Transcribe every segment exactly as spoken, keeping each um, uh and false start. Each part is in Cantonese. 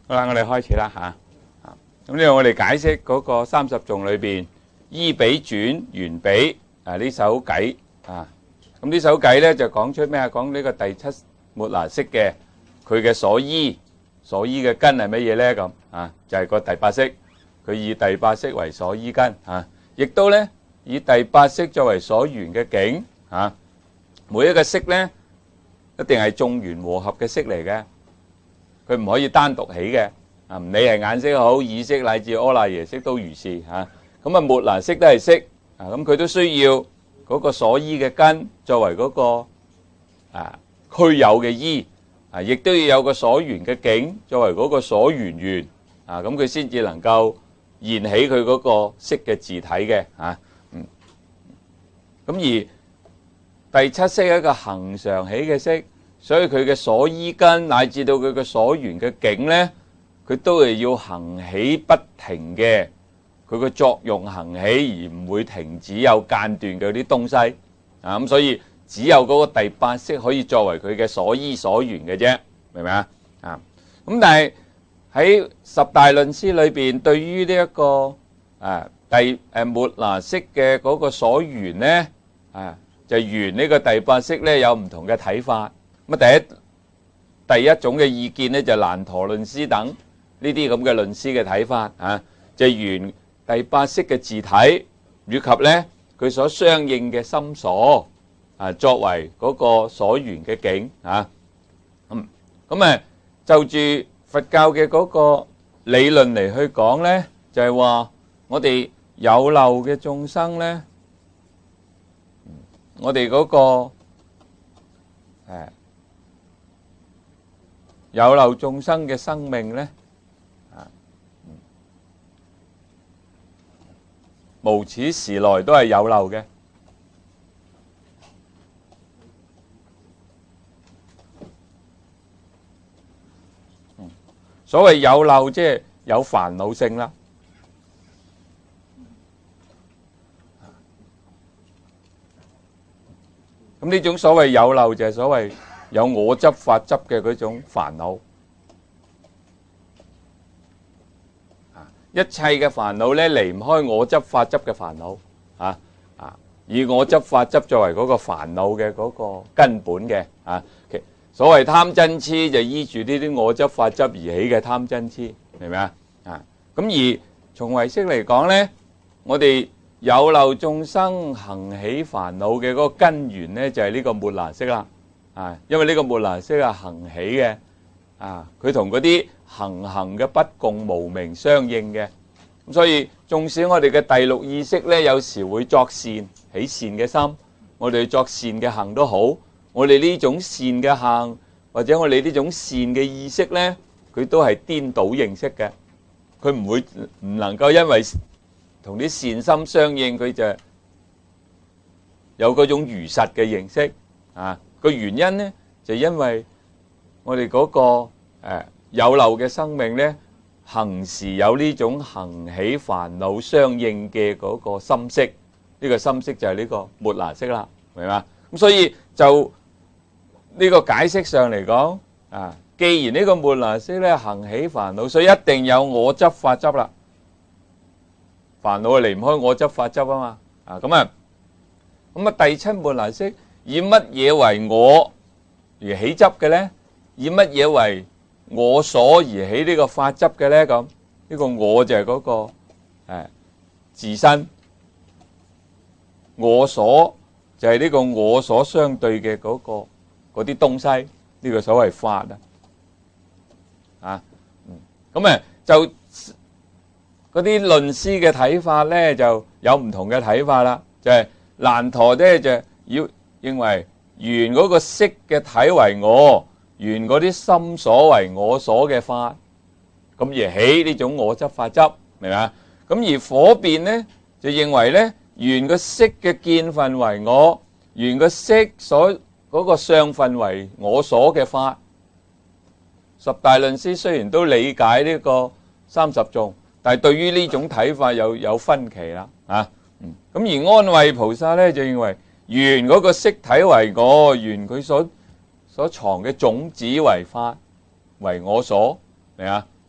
好啦，我哋開始啦嚇。咁呢度我哋解釋嗰個三十頌裏邊依比轉緣比啊呢首偈啊。咁呢首偈咧就講出咩啊？講呢個第七末那識嘅佢嘅所依所依嘅根係乜嘢咧？咁啊就係、是、個第八識，佢以第八識為所依根啊，亦都咧以第八識作為所緣嘅境啊。每一個識咧一定係眾緣和合嘅識嚟嘅，佢唔可以單獨起嘅。啊，唔理係眼識好、耳識乃至阿賴耶識都如是嚇。咁啊，末那識都係識啊，咁佢都需要嗰個所依嘅根作為嗰個啊俱有嘅依啊，亦都要有個所緣嘅境作為嗰個所緣緣啊，咁佢先至能夠現起佢嗰個識嘅自體嘅嚇。嗯，咁而第七識係一個恆常起嘅識，所以佢嘅所依根乃至到佢嘅所緣嘅境咧，佢都係要行起不停嘅，佢個作用行起而唔會停止有間斷嘅啲東西啊，咁所以只有嗰個第八識可以作為佢嘅所依所緣嘅啫，明唔明啊？啊，咁但係喺十大論師裏邊，對於呢一個啊第誒末那識嘅嗰個所緣咧啊，就緣呢個第八識咧有唔同嘅睇法。咁啊第一第一種嘅意見咧就難陀論師等。呢啲咁嘅論師嘅睇法啊，就係緣第八識嘅自體，以及咧佢所相應嘅心所啊，作為嗰個所緣嘅境啊。咁咁啊，就住佛教嘅嗰個理論嚟去講咧，就係話我哋有漏嘅眾生咧，我哋嗰個誒有漏眾生嘅生命咧。無始時來都係有漏嘅，所謂有漏即係有煩惱性啦。咁呢種所謂有漏就係所謂有我執法執嘅嗰種煩惱。一切嘅煩惱咧，離唔開我執法執嘅煩惱啊啊！以我執法執作為嗰個煩惱嘅嗰個根本嘅啊，所謂貪嗔痴就依住呢啲我執法執而起嘅貪嗔痴，明唔明啊？啊！咁而從唯識嚟講咧，我哋有漏眾生行起煩惱嘅嗰個根源咧，就係呢個末那識啦啊！因為呢個末那識係行起嘅啊，佢同嗰啲行行嘅不共無明相應嘅，咁所以縱使我哋嘅第六意識咧，有時會作善起善嘅心，我哋作善嘅行都好，我哋呢種善嘅行或者我哋呢種善嘅意識咧，佢都係顛倒認識嘅，佢唔會唔能夠因為同啲善心相應，佢就有嗰種如實嘅認識啊。個原因咧就因為我哋嗰個誒有漏嘅生命咧，行時有呢種行起煩惱相應嘅嗰個心識，呢個心識就係呢個末那識啦，明嘛？咁所以就呢個解釋上嚟講啊，既然呢個末那識咧行起煩惱，所以一定有我執法執啦。煩惱係離唔開我執法執啊嘛，啊咁啊，咁啊第七末那識以乜嘢為我而起執嘅咧？以乜嘢為我所而起呢個法執嘅咧？咁呢個我就係嗰個誒自身，我所就係呢個我所相對嘅嗰個嗰啲東西，呢個所謂法啊，啊，咁啊就嗰啲論師嘅睇法咧，就有唔同嘅睇法啦。就係難陀咧就要認為緣嗰個識嘅體為我。緣嗰啲心所為我所嘅法，咁而起呢種我執法執，明嘛？咁而火辯咧就認為咧，緣個識嘅見分為我，緣個識所嗰個相分為我所嘅法。十大論師雖然都理解呢個三十頌，但係對於呢種睇法有有分歧啦，啊，咁而安慧菩薩咧就認為緣嗰個識體為我，緣佢所所藏嘅種子為法，為我所，明啊？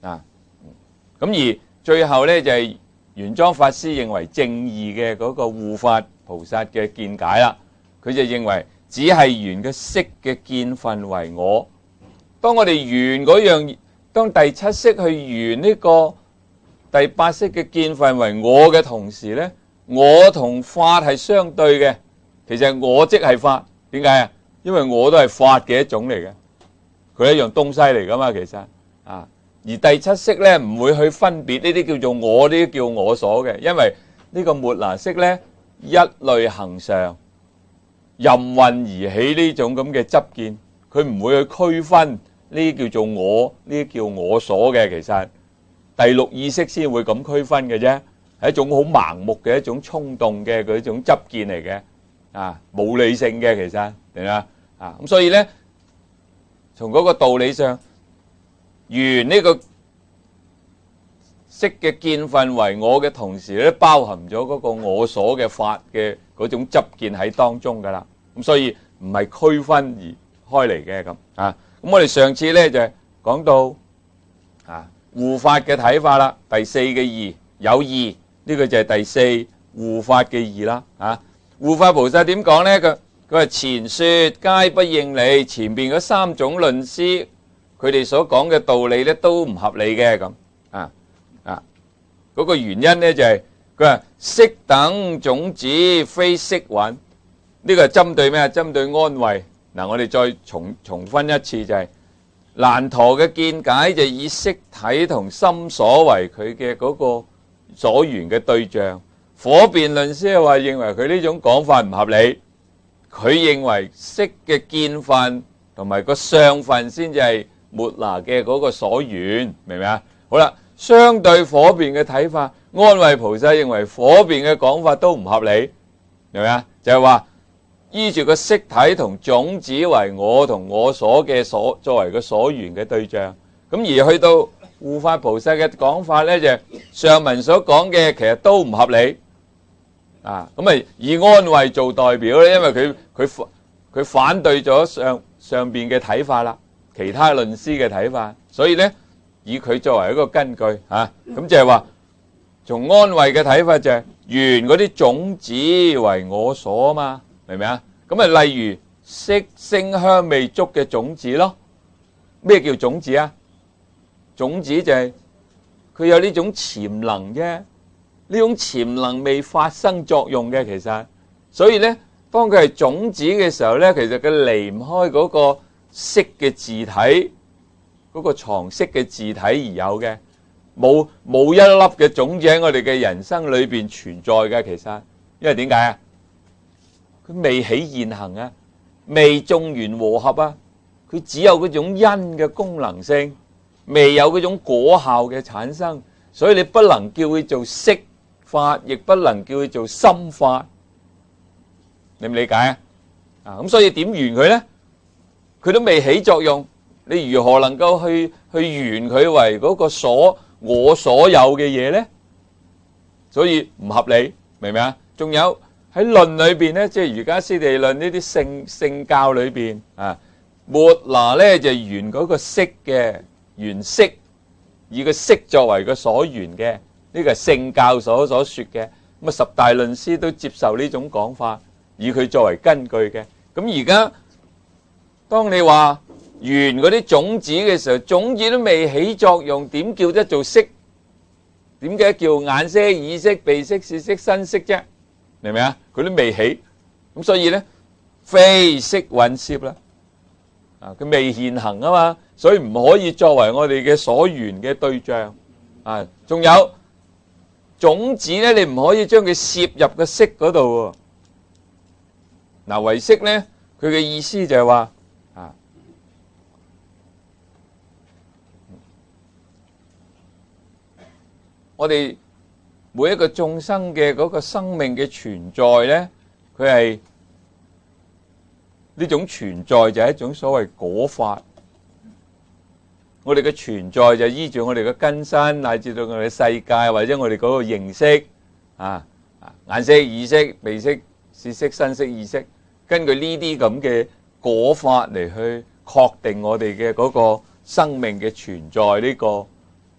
啊。咁而最後咧就係玄奘法師認為正義嘅嗰個護法菩薩嘅見解啦。佢就認為只係緣嘅色嘅見分為我。當我哋緣嗰樣，當第七識去緣呢個第八識嘅見分為我嘅同時咧，我同法係相對嘅。其實我即係法，點解啊？因為我都係法嘅一種嚟嘅，佢一樣東西嚟噶嘛。其實啊，而第七識咧唔會去分別呢啲叫做我，呢啲叫我所嘅，因為呢個末那識咧一類恆常，任運而起呢種咁嘅執見，佢唔會去區分呢啲叫做我，呢啲叫我所嘅。其實第六意識先會咁區分嘅啫，係一種好盲目嘅一種衝動嘅嗰種執見嚟嘅。啊，冇理性嘅，其實明唔明啊？啊，咁所以咧，從嗰個道理上，緣呢個色嘅見分為我嘅同時咧，包含咗嗰個我所嘅法嘅嗰種執見喺當中噶啦。咁所以唔係區分而開嚟嘅咁啊。咁我哋上次咧就講到啊護法嘅睇法啦，第四嘅義有義，呢個就係第四護法嘅義啦。啊。護法菩薩點講呢？佢佢話前說皆不應理，前邊嗰三種論師佢哋所講嘅道理咧都唔合理嘅咁啊啊！嗰個原因呢就係佢話色等種子非色蘊，呢個係針對咩啊？針對安慧。嗱，我哋再重重分一次就係難陀嘅見解就以色體同心所為佢嘅嗰個所緣嘅對象。火辯論師話認為佢呢種講法唔合理，佢認為色嘅見分同埋個相分先至係末那嘅嗰個所緣，明唔明啊？好啦，相對火辯嘅睇法，安慧菩薩認為火辯嘅講法都唔合理，明唔明啊？就係話依住個色體同種子為我同我所嘅所作為個所緣嘅對象，咁而去到護法菩薩嘅講法呢，就上文所講嘅其實都唔合理。啊，咁咪以安慧做代表咧，因為佢佢佢反對咗上上邊嘅睇法啦，其他論師嘅睇法，所以咧以佢作為一個根據嚇，咁就係話從安慧嘅睇法就係緣嗰啲種子為我所啊嘛，明唔明啊？咁啊，例如色聲香味觸嘅種子咯，咩叫種子啊？種子就係佢有呢種潛能啫。呢種潛能未發生作用嘅，其實，所以咧，當佢係種子嘅時候咧，其實佢離唔開嗰個色嘅自體，嗰個藏色嘅自體而有嘅，冇冇一粒嘅種子喺我哋嘅人生裏邊存在嘅，其實，因為點解啊？佢未起現行啊，未眾緣和合啊，佢只有嗰種因嘅功能性，未有嗰種果效嘅產生，所以你不能叫佢做色法，亦不能叫佢做心法，你唔理解啊？啊，咁所以點緣佢咧？佢都未起作用，你如何能夠去去緣佢為嗰個所我所有嘅嘢咧？所以唔合理，明唔明啊？仲有喺論裏邊咧，即係瑜伽師地論呢啲聖聖教裏邊啊，末那咧就緣嗰個色嘅緣色，以個色作為個所緣嘅。呢個係聖教所所說嘅，咁啊十大論師都接受呢種講法，以佢作為根據嘅。咁而家當你話緣嗰啲種子嘅時候，種子都未起作用，點叫得做色？點解叫眼色、耳色、鼻色、舌色、身色啫？明唔明啊？佢都未起，咁所以咧非色蘊攝啦，啊佢未現行啊嘛，所以唔可以作為我哋嘅所緣嘅對象啊。仲有。種子咧，你唔可以將佢攝入個色嗰度喎。嗱，唯識咧，佢嘅意思就係話啊，我哋每一個眾生嘅嗰個生命嘅存在咧，佢係呢種存在就係一種所謂果法。我哋嘅存在就依住我哋嘅根身，乃至到我哋嘅世界，或者我哋嗰個認識啊，眼色、耳色、鼻色、舌色、身色、意識，根據呢啲咁嘅果法嚟去確定我哋嘅嗰個生命嘅存在呢個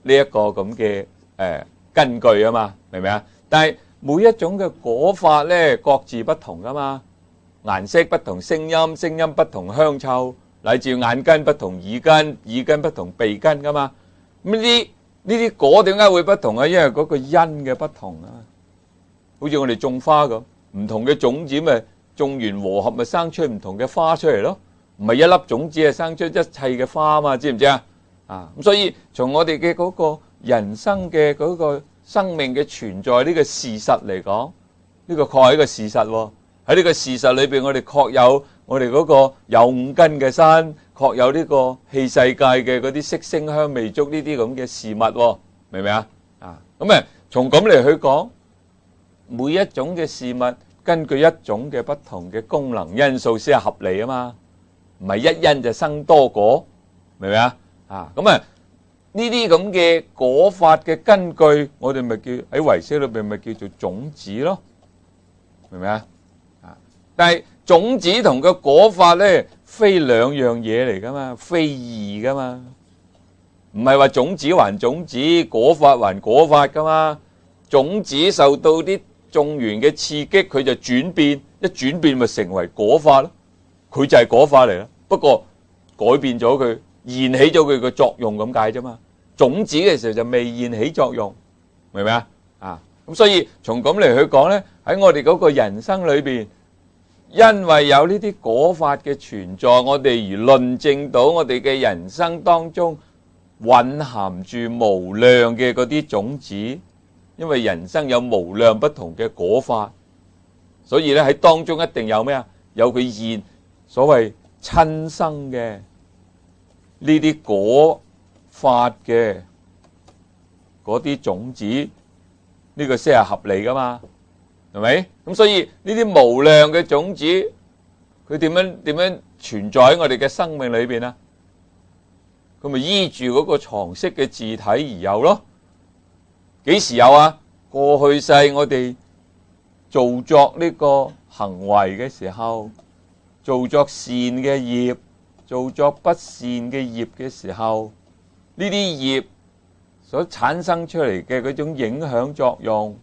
呢一個咁嘅誒根據啊嘛，明唔明啊？但係每一種嘅果法咧，各自不同噶嘛，顏色不同，聲音聲音不同，香臭，乃至眼根不同，耳根耳根不同，鼻根噶嘛。咁呢啲呢啲果點解會不同啊？因為嗰個因嘅不同啊。好似我哋種花咁，唔同嘅種子咪種完和合咪生出唔同嘅花出嚟咯，唔係一粒種子係生出一切嘅花啊嘛，知唔知啊？啊咁所以從我哋嘅嗰個人生嘅嗰個生命嘅存在呢個事實嚟講，呢個確係一個事實喎。喺呢個事實裏邊，我哋確有我哋嗰個有五根嘅身，確有呢個器世界嘅嗰啲色聲香味觸呢啲咁嘅事物喎，明唔明啊？啊咁誒，從咁嚟去講。每一種嘅事物根據一種嘅不同嘅功能因素先係合理啊嘛，唔係一因就生多果，明唔明啊？啊咁啊呢啲咁嘅果法嘅根據，我哋咪叫喺唯識裏邊咪叫做種子咯，明唔明啊？啊，但係種子同個果法咧，非兩樣嘢嚟噶嘛，非異噶嘛，唔係話種子還種子，果法還果法噶嘛，種子受到啲種完嘅刺激，佢就轉變，一轉變咪成為果法咯。佢就係果法嚟啦，不過改變咗佢，燃起咗佢嘅作用咁解啫嘛。種子嘅時候就未燃起作用，明唔明啊？啊，咁所以從咁嚟去講咧，喺我哋嗰個人生裏邊，因為有呢啲果法嘅存在，我哋而論證到我哋嘅人生當中蘊含住無量嘅嗰啲種子。因為人生有無量不同嘅果法，所以咧喺當中一定有咩啊？有佢現所謂親生嘅呢啲果法嘅嗰啲種子，呢個先係合理噶嘛？係咪？咁所以呢啲無量嘅種子，佢點樣點樣存在喺我哋嘅生命裏邊啊？佢咪依住嗰個常識嘅自體而有咯。幾時有啊？過去世我哋做作呢個行為嘅時候，做作善嘅業，做作不善嘅業嘅時候，呢啲業所產生出嚟嘅嗰種影響作用，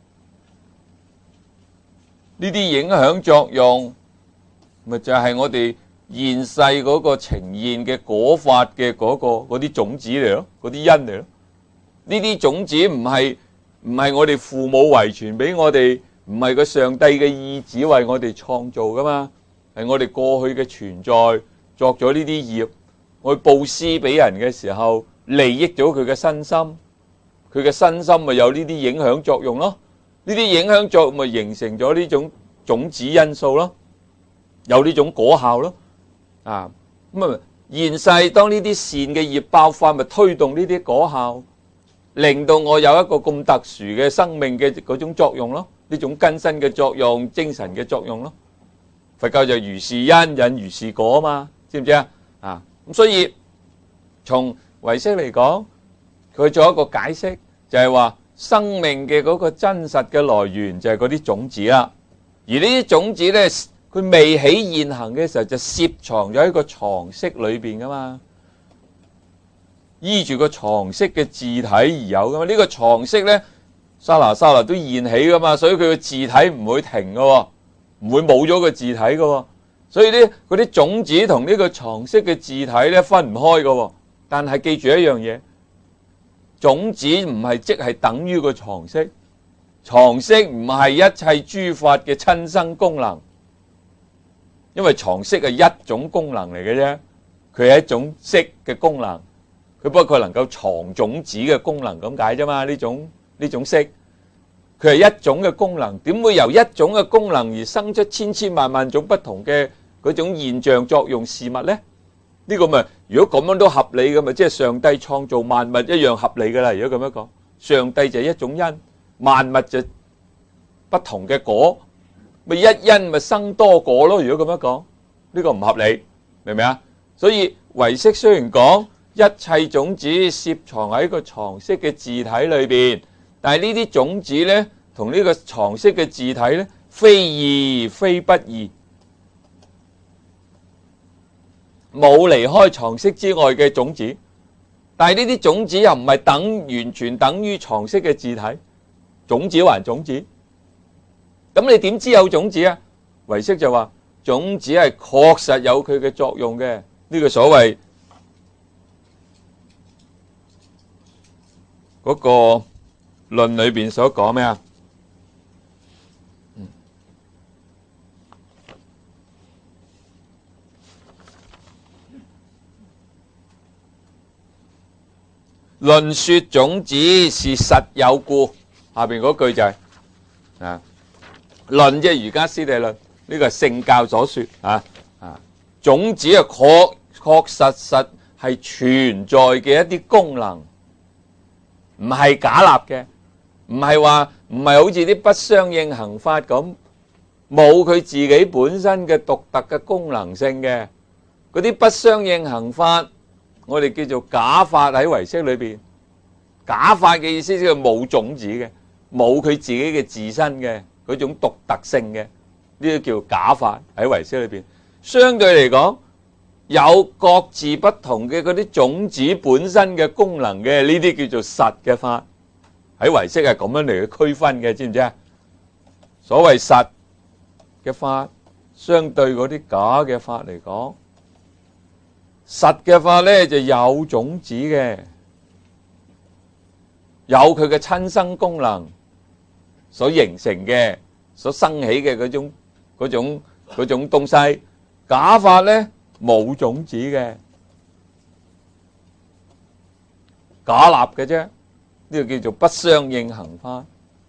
呢啲影響作用，咪就係我哋現世嗰個呈現嘅果法嘅嗰個嗰啲種子嚟咯，嗰啲因嚟咯。呢啲種子唔係唔係我哋父母遺傳俾我哋，唔係個上帝嘅意志為我哋創造噶嘛，係我哋過去嘅存在作咗呢啲業，我布施俾人嘅時候，利益咗佢嘅身心，佢嘅身心咪有呢啲影響作用咯，呢啲影響作用咪形成咗呢種種子因素咯，有呢種果效咯，啊咁啊現世當呢啲善嘅業爆發，咪推動呢啲果效。令到我有一個咁特殊嘅生命嘅嗰種作用咯，呢種根身嘅作用、精神嘅作用咯。佛教就如是因引如是果啊嘛，知唔知啊？啊咁所以從唯識嚟講，佢做一個解釋，就係話生命嘅嗰個真實嘅來源就係嗰啲種子啦。而呢啲種子咧，佢未起現行嘅時候就攝藏咗喺個常識裏邊噶嘛。依住個常識嘅自體而有噶嘛？呢個常識咧，沙拿沙拿都現起噶嘛，所以佢個自體唔會停噶，唔會冇咗個自體噶。所以咧，嗰啲種子同呢個常識嘅自體咧分唔開噶。但係記住一樣嘢，種子唔係即係等於個常識，常識唔係一切諸法嘅親生功能，因為常識係一種功能嚟嘅啫，佢係一種識嘅功能。佢不過佢能夠藏種子嘅功能咁解啫嘛，呢種呢種識，佢係一種嘅功能，點會由一種嘅功能而生出千千萬萬種不同嘅嗰種現象作用事物呢？呢個咪如果咁樣都合理嘅，咪即係上帝創造萬物一樣合理噶啦。如果咁樣講，上帝就係一種因，萬物就不同嘅果，咪一因咪生多果咯。如果咁樣講，呢個唔合理，明唔明啊？所以唯識雖然講一切種子攝藏喺個常識嘅自體裏邊，但係呢啲種子咧，同呢個常識嘅自體咧，非異非不異，冇離開常識之外嘅種子。 但係呢啲種子又唔係等完全等於藏式嘅字體，種子還種子。咁你點知有種子啊？唯識就話種子係確實有佢嘅作用嘅，呢、這個所謂嗰個論裏邊所講咩啊？論說種子是實有故，下邊嗰句就係、是、啊，論即係儒家師地論，呢、這個係聖教所說啊啊，種子啊確確實實係存在嘅一啲功能，唔係假立嘅，唔係話唔係好似啲不相應行法咁，冇佢自己本身嘅獨特嘅功能性嘅，嗰啲不相應行法。我哋叫做假法，喺唯識裏邊，假法嘅意思即係冇種子嘅，冇佢自己嘅自身嘅嗰種獨特性嘅，呢個叫假法喺唯識裏邊。相對嚟講，有各自不同嘅嗰啲種子本身嘅功能嘅，呢啲叫做實嘅法。喺唯識係咁樣嚟去區分嘅，知唔知啊？所謂實嘅法，相對嗰啲假嘅法嚟講。實嘅法咧就有種子嘅，有佢嘅親生功能所形成嘅，所生起嘅嗰種嗰種嗰種東西。假法咧冇種子嘅，假立嘅啫，呢個叫做不相應行法。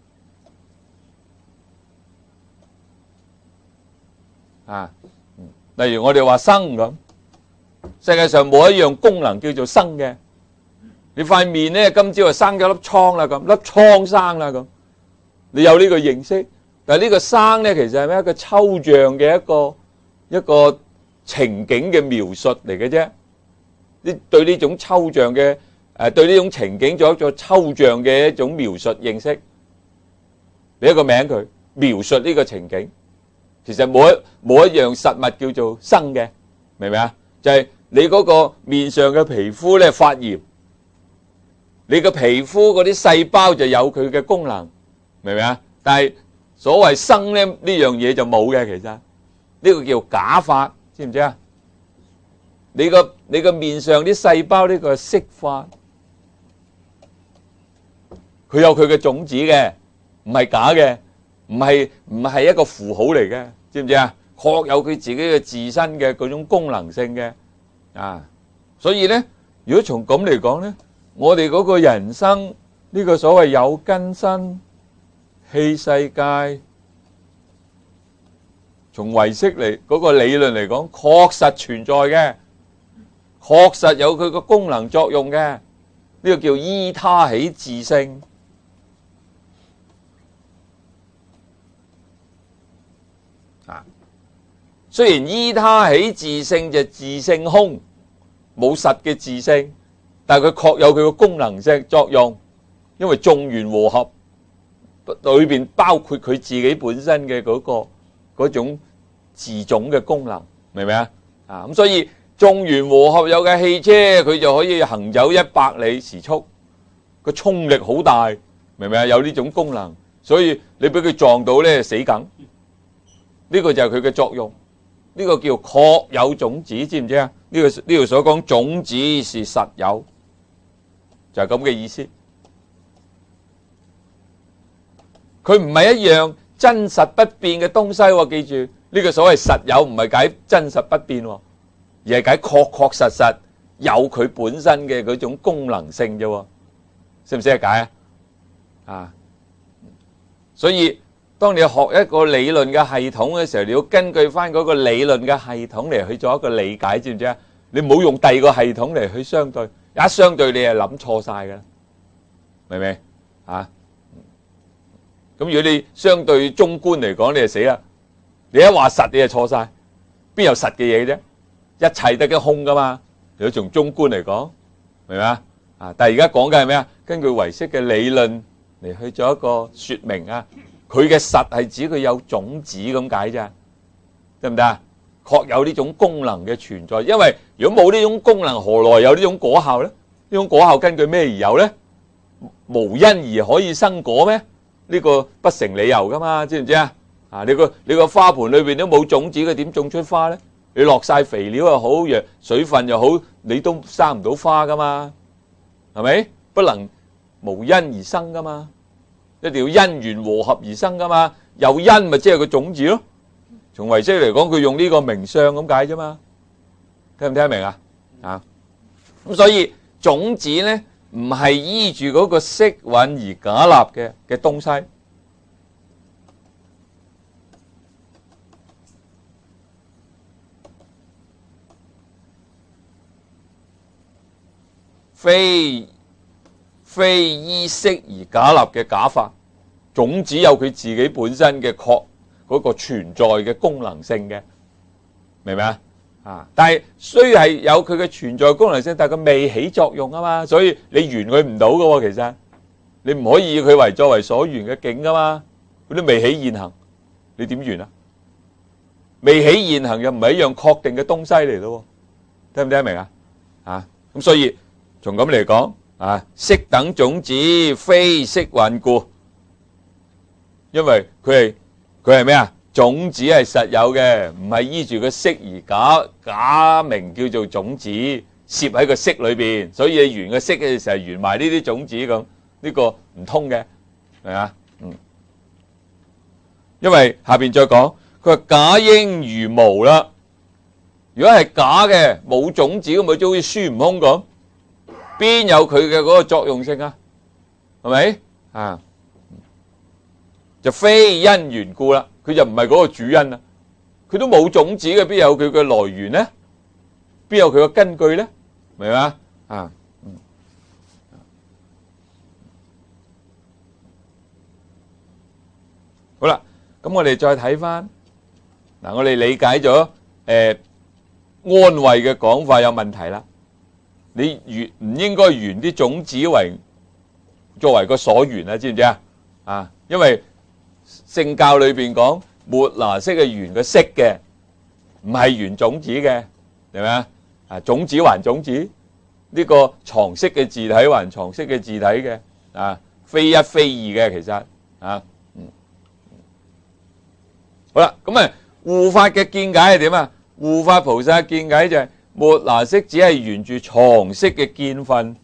啊，例如我哋話生咁。世界上冇一樣功能叫做生嘅。你塊面咧今朝就生咗粒瘡啦，咁粒瘡生啦咁，你有呢個認識。但係呢個生咧其實係咩？一個抽象嘅一個一個情景嘅描述嚟嘅啫。呢對呢種抽象嘅誒，對呢種情景做一個抽象嘅一種描述認識，俾一個名佢描述呢個情景。其實冇一冇一樣實物叫做生嘅，明唔明啊？就係你嗰個面上嘅皮膚咧發炎，你個皮膚嗰啲細胞就有佢嘅功能，明唔明啊？但係所謂生咧呢樣嘢就冇嘅，其實呢個叫假法，知唔知啊？你個你個面上啲細胞呢個係色法，佢有佢嘅種子嘅，唔係假嘅，唔係唔係一個符號嚟嘅，知唔知啊？確有佢自己嘅自身嘅嗰種功能性嘅，啊，所以咧，如果從咁嚟講咧，我哋嗰個人生呢個所謂有根身、器世界，從唯識嚟嗰個理論嚟講，確實存在嘅，確實有佢個功能作用嘅，呢個叫依他起自性。雖然依他起自性就自性空，冇實嘅自性，但係佢確有佢個功能性作用，因為眾緣和合裏邊包括佢自己本身嘅嗰個嗰種自種嘅功能，明唔明啊？啊咁所以眾緣和合有嘅汽車，佢就可以行走一百里時速，個衝力好大，明唔明啊？有呢種功能，所以你俾佢撞到咧死梗，呢個就係佢嘅作用。呢個叫確有種子，知唔知啊？呢個呢度所講種子是實有，就係咁嘅意思。佢唔係一樣真實不變嘅東西喎，記住呢個所謂實有唔係解真實不變，而係解確確實實有佢本身嘅嗰種功能性啫，識唔識得解啊？啊，所以。當你學一個理論嘅系統嘅時候，你要根據翻嗰個理論嘅系統嚟去做一個理解，知唔知啊？你唔好用第二個系統嚟去相對，一相對你係諗錯晒㗎，明唔明啊？咁如果你相對中觀嚟講，你就死啦！你一話實，你就錯晒，邊有實嘅嘢啫？一切得嘅空噶嘛。如果從中觀嚟講，明唔明啊？啊！但係而家講嘅係咩啊？根據唯識嘅理論嚟去做一個說明啊。佢嘅實係指佢有種子咁解啫，得唔得啊？確有呢種功能嘅存在，因為如果冇呢種功能，何來有呢種果效咧？ 種果效根據咩而有咧？無因而可以生果咩？呢個不成理由噶嘛，知唔知啊？啊，你個你個花盆裏邊都冇種子，佢點種出花咧？你落晒肥料又好，藥水分又好，你都生唔到花噶嘛，係咪？不能無因而生噶嘛，一定要因緣和合而生噶嘛。有因咪即係個種子咯。從唯識嚟講，佢用呢個名相咁解啫嘛，聽唔聽得明啊？啊，咁所以種子咧唔係依住嗰個色蘊而假立嘅嘅東西。非非依色而假立嘅假法，種子有佢自己本身嘅確嗰個存在嘅功能性嘅，明唔明啊？啊！但係雖係有佢嘅存在功能性，但係佢未起作用啊嘛，所以你緣佢唔到㗎喎。其實你唔可以以佢為作為所緣嘅境㗎嘛，佢都未起現行，你點緣啊？未起現行又唔係一樣確定嘅東西嚟咯，聽唔聽得明啊？啊！咁所以。從咁嚟講，啊，色等種子非色蘊故，因為佢係佢係咩啊？種子係實有嘅，唔係依住個色而假假名叫做種子，攝喺個色裏邊，所以你緣個色嘅時候緣埋呢啲種子咁，呢個唔通嘅，係咪啊？嗯，因為下邊再講，佢話假應如無啦。如果係假嘅，冇種子咁咪就好似孫悟空咁。邊有佢嘅嗰個作用性啊？係咪啊？就非因緣故啦，佢就唔係嗰個主因啦。佢都冇種子嘅，邊有佢嘅來源呢？邊有佢嘅根據呢？明嘛？啊，嗯，好啦，咁我哋再睇翻嗱，我哋理解咗誒安慧嘅講法有問題啦。你緣唔應該緣啲種子為作為個所緣啊？知唔知啊？啊，因為聖教裏邊講末那識係緣個色嘅，唔係緣種子嘅，係咪啊？啊，種子還種子，呢個藏識嘅自體還藏識嘅自體嘅，啊，非一非二嘅其實啊，嗯，好啦，咁啊護法嘅見解係點啊？護法菩薩嘅見解就係。末那識只係沿住藏識嘅見分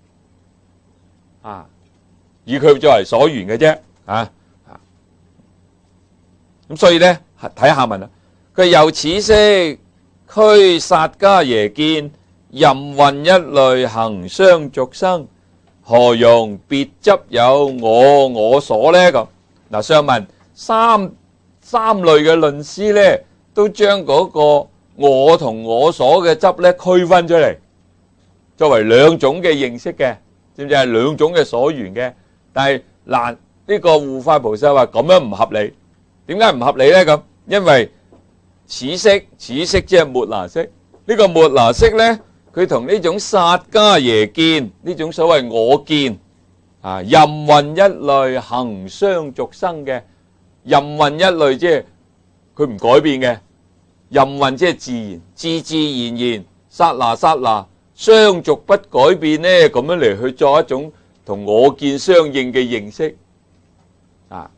啊，以佢作為所緣嘅啫啊，咁所以咧睇下文啦。佢由此識俱薩迦耶見，任運一類行相續生，何容別執有我我所咧？咁嗱，上文三三類嘅論師咧，都將嗰個我同我所嘅執咧區分出嚟，作為兩種嘅認識嘅，知唔知係兩種嘅所緣嘅？但係嗱，呢個護法菩薩話咁樣唔合理，點解唔合理咧？咁因為此識此識即係末那識，呢個末那識咧，佢同呢種薩迦耶見呢種所謂我見啊，任運一類行相續生嘅，任運一類即係佢唔改變嘅。任運即係自然，自自然然，剎那剎那，相續不改變呢，咁樣嚟去作一種同我見相應嘅認識啊。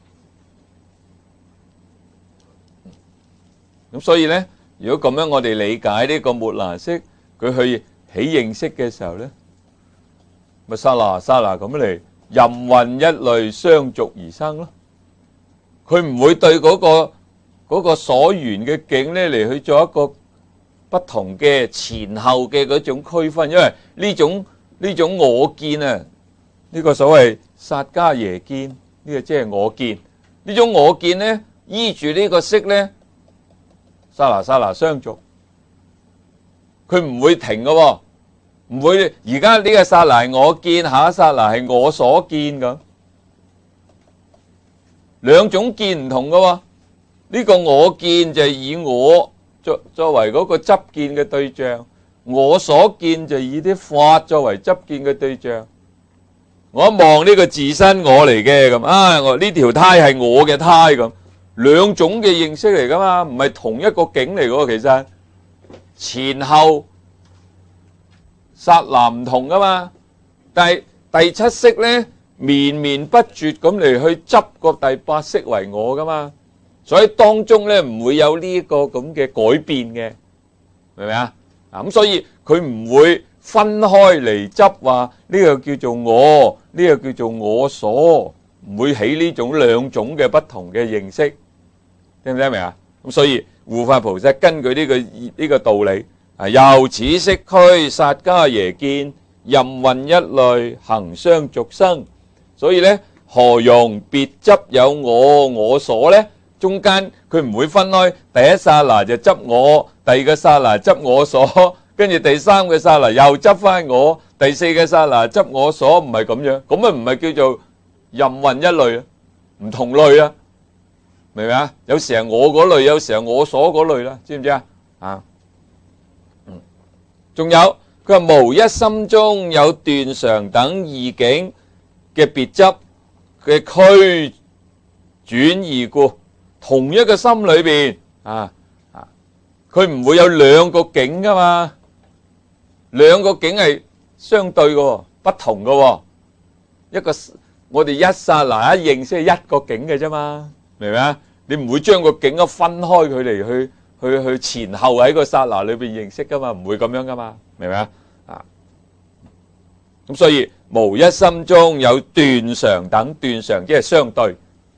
咁所以呢，如果咁樣我哋理解呢個末那識，佢去起認識嘅時候呢，咪剎那剎那咁樣嚟任運一類相續而生咯。佢唔會對嗰個。嗰個所緣嘅境咧嚟去做一個不同嘅前後嘅嗰種區分，因為呢種呢種我見啊，呢個所謂薩迦耶見，呢個即係我見。呢種我見咧，依住呢個識咧，剎那剎那相續，佢唔會停嘅喎，唔會而家呢個剎那係我見，下一剎那係我所見咁，兩種見唔同嘅喎。呢個我見就係以我作作為嗰個執見嘅對象，我所見就以啲法作為執見嘅對象。我一望呢個自身我嚟嘅咁啊，我呢條胎係我嘅胎咁，兩種嘅認識嚟噶嘛，唔係同一個境嚟嘅喎。其實前後剎那唔同噶嘛。但係第七識咧，綿綿不絕咁嚟去執個第八識為我噶嘛，所以當中咧唔會有呢個咁嘅改變嘅，明唔明啊？啊咁所以佢唔會分開嚟執話呢個叫做我，呢個叫做我所，唔會起呢種兩種嘅不同嘅認識，聽唔聽明啊？咁所以護法菩薩根據呢個呢個道理，啊由此識區薩迦耶見，任運一類行相續生，所以咧何容別執有我我所咧？中間佢唔會分開，第一剎那就執我，第二個剎那執我所，跟住第三個剎那又執翻我，第四個剎那執我所，唔係咁樣，咁啊唔係叫做任運一類啊，唔同類啊，明唔明啊？有時係我嗰類，有時係我所嗰類啦，知唔知啊？啊，嗯，仲有佢話無一心中有斷常等異境嘅別執嘅區轉異故，同一個心裏邊啊啊，佢唔會有兩個境噶嘛，兩個境係相對嘅，不同嘅，一個我哋一剎那一認識係一個境嘅啫嘛，明唔明啊？你唔會將個境啊分開佢嚟去去去前後喺個剎那裏邊認識噶嘛，唔會咁樣噶嘛，明唔明啊？啊，咁所以無一心中有斷常等，斷常即係相對，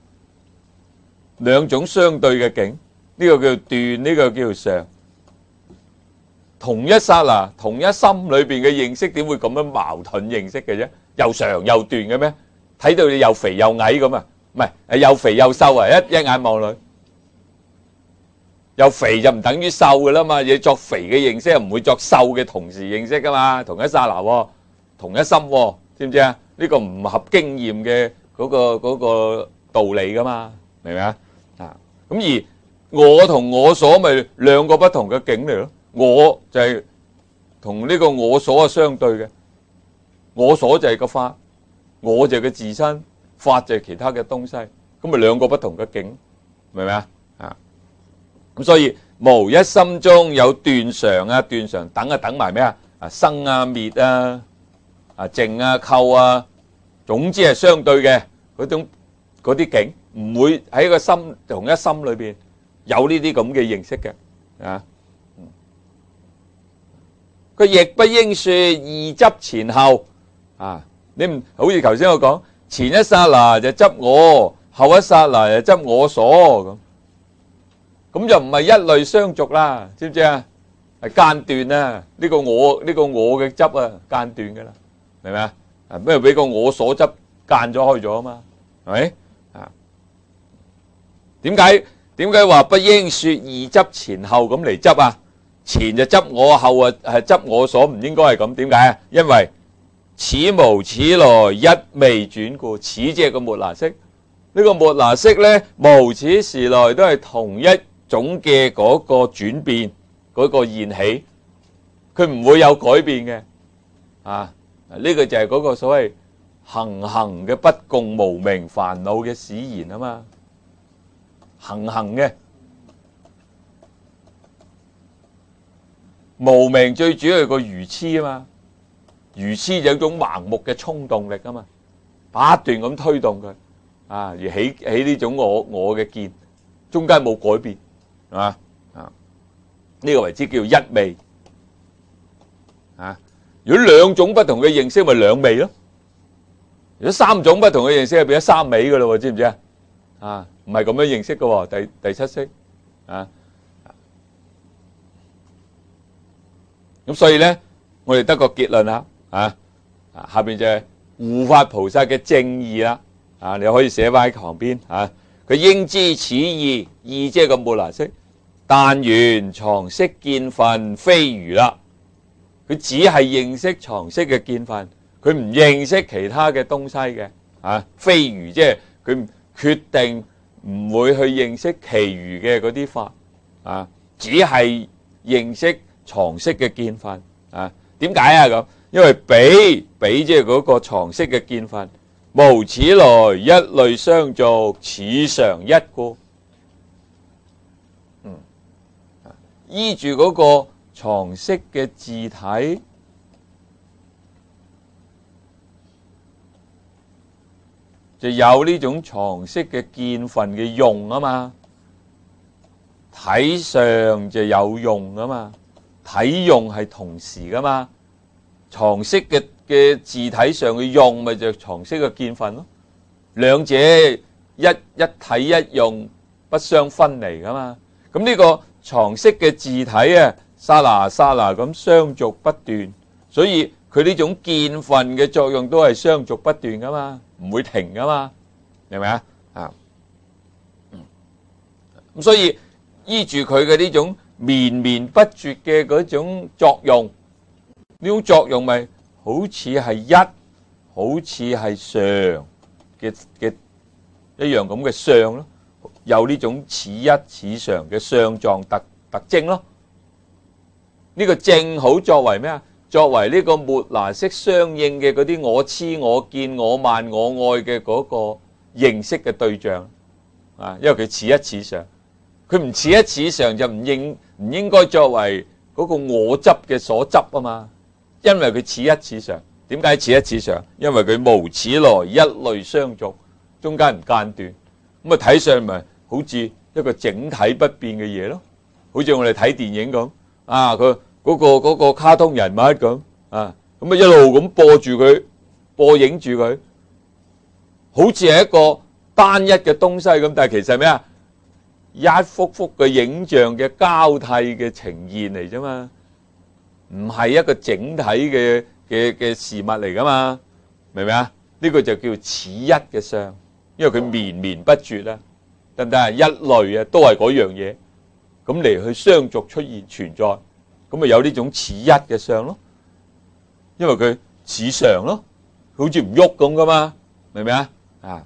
兩種相對嘅境，呢個叫斷，呢個叫常。同一剎那，同一心裏邊嘅認識，點會咁樣矛盾認識嘅啫？又常又斷嘅咩？睇到你又肥又矮咁啊？唔係，誒又肥又瘦啊！一一眼望落去，又肥就唔等於瘦噶啦嘛。你作肥嘅認識，唔會作瘦嘅同時認識噶嘛。同一剎那，同一心，知唔知啊？呢個唔合經驗嘅嗰個嗰個道理噶嘛，明唔明啊？啊，咁而我同我所咪兩個不同嘅境嚟咯。我就係同呢個我所係相對嘅，我所就係個法，我就係個自身，法就係其他嘅東西，咁咪兩個不同嘅境，明唔明啊？啊，咁所以無一心中有斷常啊、斷常等啊，等埋咩啊？啊生啊、滅啊、啊淨啊、構啊，總之係相對嘅嗰種嗰啲境，唔會喺個心同一心裏邊有呢啲咁嘅認識嘅啊。佢亦不應說二執前後啊！你唔好似頭先我講，前一剎那就執我，後一剎那就執我所咁，咁就唔係一類相續啦，知唔知啊？係間斷啊！呢個我呢個我嘅執啊，間斷噶啦，明唔明啊？啊咩俾個我所執間咗開咗啊嘛？係咪啊？點解點解話不應說二執前後咁嚟執啊？前就執我，後啊係執我所，唔應該係咁。點解啊？因為此無此來一未轉故，此即係個末那識。呢個末那識咧，無此時來都係同一種嘅嗰個轉變，嗰個現起，佢唔會有改變嘅。啊，呢個就係嗰個所謂行行嘅不共無明煩惱嘅使然啊嘛，行行嘅。無明最主要係個愚痴啊嘛，愚痴就有一種盲目嘅衝動力啊嘛，不斷咁推動佢啊，而起起呢種我我嘅見，中間冇改變，係嘛啊？呢個為之叫一味啊。如果兩種不同嘅認識，咪兩味咯。如果三種不同嘅認識，就變咗三味噶啦，知唔知啊？啊，唔係咁樣認識噶，第第七識啊。咁所以咧，我哋得個結論啦，啊，啊下邊就係護法菩薩嘅正義啦，啊，你可以寫翻喺旁邊，啊，佢應知此義，義即係個末那識，但緣藏識見分非餘啦，佢只係認識藏識嘅見分，佢唔認識其他嘅東西嘅，啊，非餘即係佢決定唔會去認識其餘嘅嗰啲法，啊，只係認識藏識嘅見分啊？點解啊咁？因為彼彼即係嗰個藏識嘅見分，無此來一類相續，此常一故。嗯，依住嗰個藏識嘅自體， 就有呢種床式嘅見分嘅用啊嘛，體上就有用啊嘛，體用係同時噶嘛，床式嘅嘅字體上嘅用咪就係床式嘅見分咯，兩者一一體一用不相分離噶嘛。咁呢個床式嘅字體啊，沙拿沙拿咁相續不斷，所以佢呢種見分嘅作用都係相續不斷噶嘛，唔會停噶嘛，明唔明啊？啊，咁所以依住佢嘅呢種綿綿不絕嘅嗰種作用，呢種作用咪好似係一，好似係常嘅嘅一樣咁嘅相咯，有呢種似一似常嘅相狀特特徵咯。呢個正好作為咩啊？作為呢個末那識相應嘅嗰啲我癡我見我慢我愛嘅嗰個認識嘅對象啊，因為佢似一似常，佢唔似一似常就唔應唔應該作為嗰個我執嘅所執啊嘛，因為佢似一似常。點解似一似常？因為佢無始來一類相續，中間唔間斷，咁啊睇上咪好似一個整體不變嘅嘢咯，好似我哋睇電影咁啊，佢嗰個嗰個卡通人物咁啊，咁啊一路咁播住佢，播映住佢，好似係一個單一嘅東西咁，但係其實咩啊？一幅幅嘅影像嘅交替嘅呈現嚟啫嘛，唔係一個整體嘅嘅嘅事物嚟噶嘛，明唔明啊？呢個就叫似一嘅相，因為佢綿綿不絕啦，得唔得啊？一類啊，都係嗰樣嘢，咁嚟去相續出現存在，咁咪有呢種似一嘅相咯，因為佢似常咯，好似唔喐咁噶嘛，明唔明啊？啊，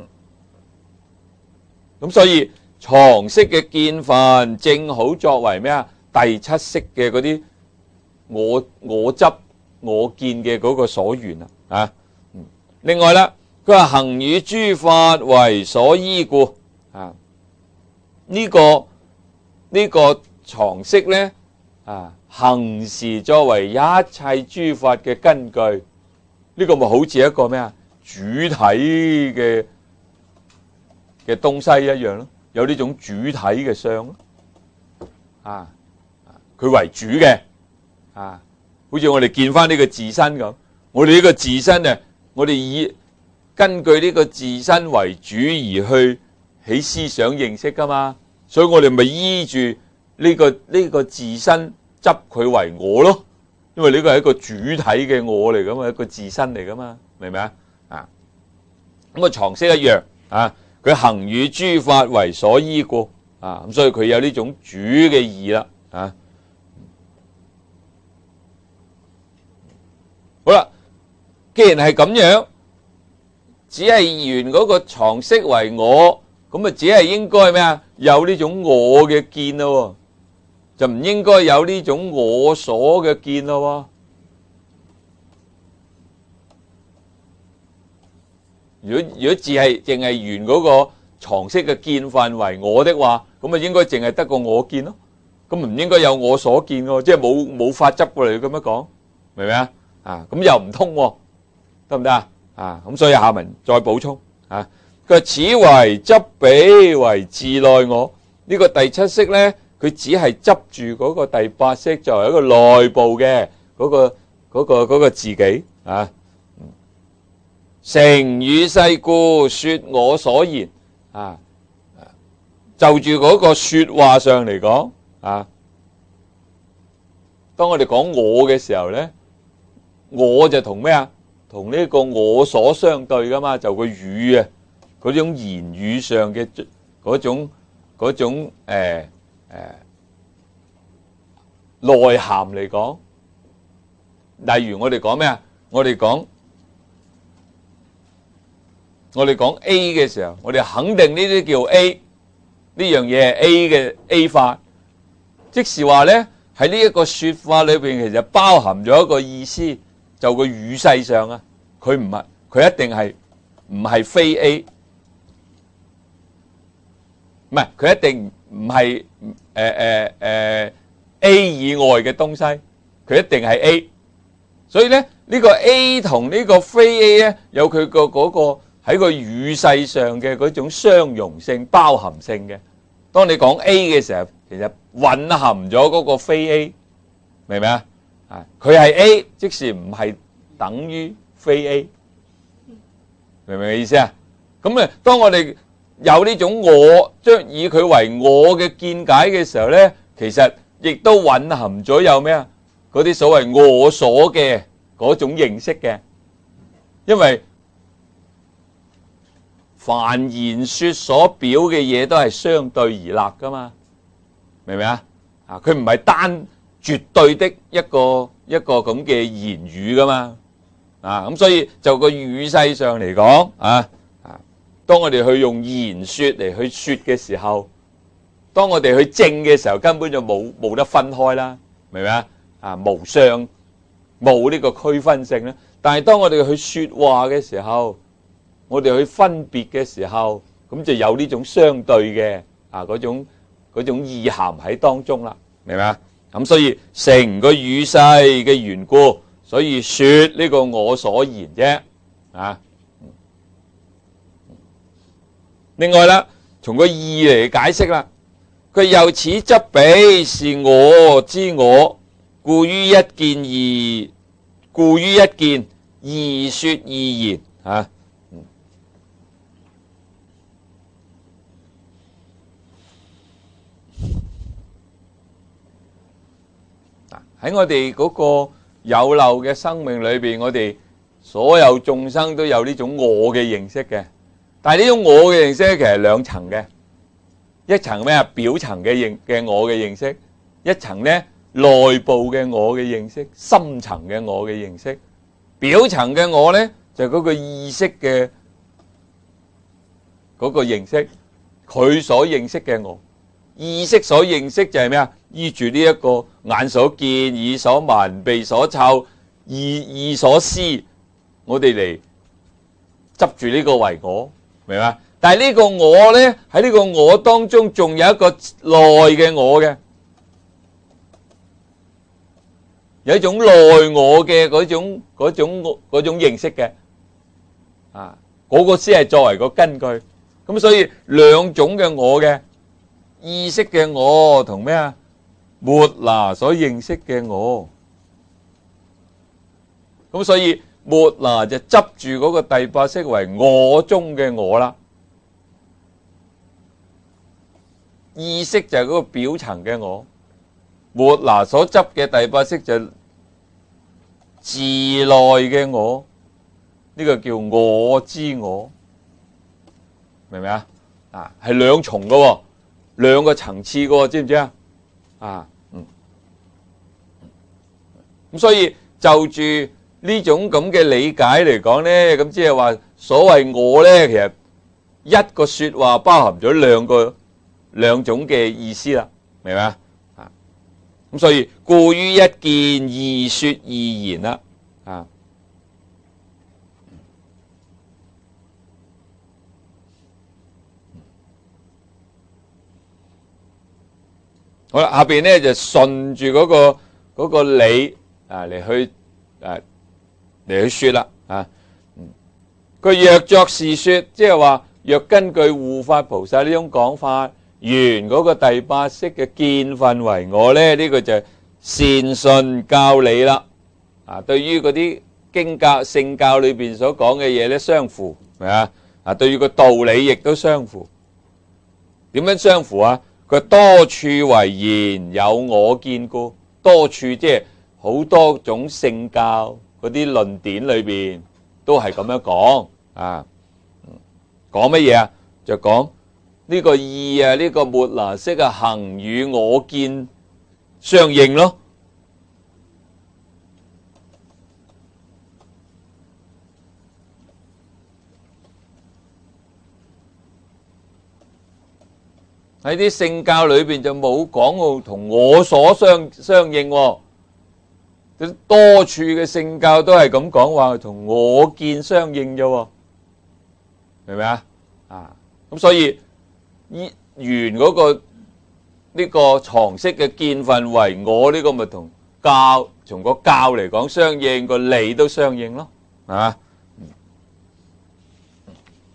咁所以床式嘅見分正好作為咩啊？第七識嘅嗰啲我我執我見嘅嗰個所緣啊，啊，另外啦，佢話行與諸法為所依故啊，呢個呢個床式咧啊，行時作為一切諸法嘅根據，呢個咪好似一個咩啊主體嘅嘅東西一樣咯，有呢種主體嘅相咯，啊，佢為主嘅啊。好似我哋見翻呢個自身咁，我哋呢個自身啊，我哋以根據呢個自身為主而去起思想認識噶嘛，所以我哋咪依住呢個呢個自身執佢為我咯，因為呢個係一個主體嘅我嚟噶嘛，一個自身嚟噶嘛，明唔明啊？啊，咁啊床式一樣啊，佢行與諸法為所依故啊，咁所以佢有呢種主嘅義啦啊。好啦，既然係咁樣，只係緣嗰個床式為我，咁啊只係應該咩啊？有呢種我嘅見咯，就唔應該有呢種我所嘅見咯。如果如果只係淨係緣嗰個床式嘅見分為我的話，咁啊應該淨係得個我見咯，咁唔應該有我所見喎，即係冇冇法執過嚟咁樣講，明唔明啊？啊，咁又唔通喎，得唔得啊？啊，咁所以下文再補充啊。佢話此為執彼為自內我，呢個第七識咧，佢只係執住嗰個第八識作為一個內部嘅嗰個嗰個嗰個自己啊。成與世故說我所言啊，就住嗰個說話上嚟講啊，當我哋講我嘅時候咧。我就同咩啊？同呢個我所相對噶嘛，就個語啊，嗰種言語上嘅嗰種嗰種誒誒內涵嚟講。例如我哋講咩啊？我哋講我哋講 A 嘅時候，我哋肯定呢啲叫 A， 呢樣嘢係 A 嘅 A 法，即是話咧喺呢一個說法裏邊，其實包含咗一個意思。就個語勢上啊，佢唔係，佢一定係唔係非 A， 唔係佢一定唔係誒誒誒 A 以外嘅東西，佢一定係 A。所以咧呢個 A 同呢個非 A 咧有佢個嗰個喺個語勢上嘅嗰種相容性、包含性嘅。當你講 A 嘅時候，其實蘊含咗嗰個非 A， 明唔明啊？啊，佢係 A， 即使唔係等於非 A， 明唔明嘅意思啊？咁咧，當我哋有呢種我將以佢為我嘅見解嘅時候咧，其實亦都蘊含咗有咩啊？嗰啲所謂我所嘅嗰種認識嘅，因為凡言說所表嘅嘢都係相對而立噶嘛，明唔明啊？啊，佢唔係單絕對的一個一個咁嘅言語噶嘛，啊咁所以就個語勢上嚟講啊啊，當我哋去用言說嚟去說嘅時候，當我哋去證嘅時候，根本就冇冇得分開啦，明唔明啊？啊，無相冇呢個區分性咧。但係當我哋去說話嘅時候，我哋去分別嘅時候，咁就有呢種相對嘅啊嗰種嗰種意涵喺當中啦，明唔明啊？咁所以成個語勢嘅緣故，所以說呢個我所言啫啊。另外啦，從個義嚟解釋啦，佢由此則彼是我之我，故於一見義，故於一見義說義言啊。喺我哋嗰個有漏嘅生命裏邊，我哋所有眾生都有呢種我嘅認識嘅。但係呢種我嘅認識其實係兩層嘅，一層咩啊？表層嘅認嘅我嘅認識，一層咧內部嘅我嘅認識，深層嘅我嘅認識。表層嘅我咧就係嗰個意識嘅嗰個認識，佢所認識嘅我。意識所認識就係咩啊？依住呢一個眼所見、耳所聞、鼻所嗅、意意所思，我哋嚟執住呢個為我，明嘛？但係呢個我咧，喺呢個我當中仲有一個內嘅我嘅，有一種內我嘅嗰種嗰種嗰種認識嘅，啊，嗰個先係作為個根據。咁所以兩種嘅我嘅。意識嘅我同咩啊？末那所認識嘅我，咁所以末那就執住嗰個第八識為我中嘅我啦。意識就係嗰個表層嘅我，末那所執嘅第八識就自內嘅我，呢個叫我之我，明唔明啊？啊，係兩重嘅。兩個層次嘅，知唔知啊？啊，嗯，咁所以就住呢種咁嘅理解嚟講咧，咁即係話所謂我咧，其實一個說話包含咗兩個兩種嘅意思啦，明唔明啊？啊，咁所以故於一見義說義言啦，啊。好啦，下邊咧就順住嗰個嗰個理啊嚟去誒嚟去說啦啊，佢若作是說，即係話若根據護法菩薩呢種講法，原嗰個第八識嘅見分為我咧，呢個就係善順教理啦。啊，對於嗰啲經教聖教裏邊所講嘅嘢咧，相符係啊啊，對於個道理亦都相符。點樣相符啊？佢多處為言有我見故，多處即係好多種聖教嗰啲論點裏邊都係咁樣講啊。講乜嘢啊？就講呢個義啊，呢個末那識啊，行與我見相應咯。喺啲聖教裏邊就冇講到同我所相相應喎，多處嘅聖教都係咁講話同我見相應啫喎，明唔明啊？啊，咁所以依原嗰個呢個常識嘅見分為我呢個咪同教從個教嚟講相應，個理都相應咯，係嘛？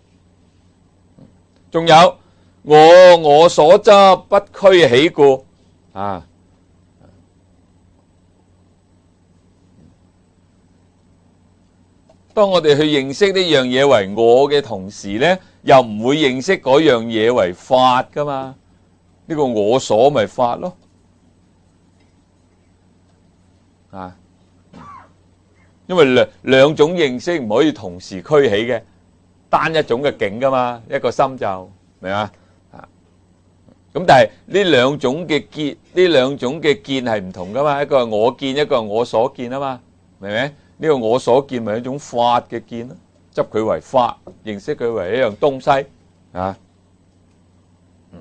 仲有我我所執不俱起故啊。當我哋去認識呢樣嘢為我嘅同時呢，又唔會認識嗰樣嘢為法噶嘛？呢個我所咪法咯，啊，因為兩兩種認識唔可以同時俱起嘅，單一種嘅境噶嘛，一個心就明嘛？啊，咁但係呢兩種嘅見，呢兩種嘅見係唔同噶嘛？一個係我見，一個係我所見啊嘛，明唔明？呢個我所見咪一種法嘅見咯，執佢為法，認識佢為一樣東西啊。嗯，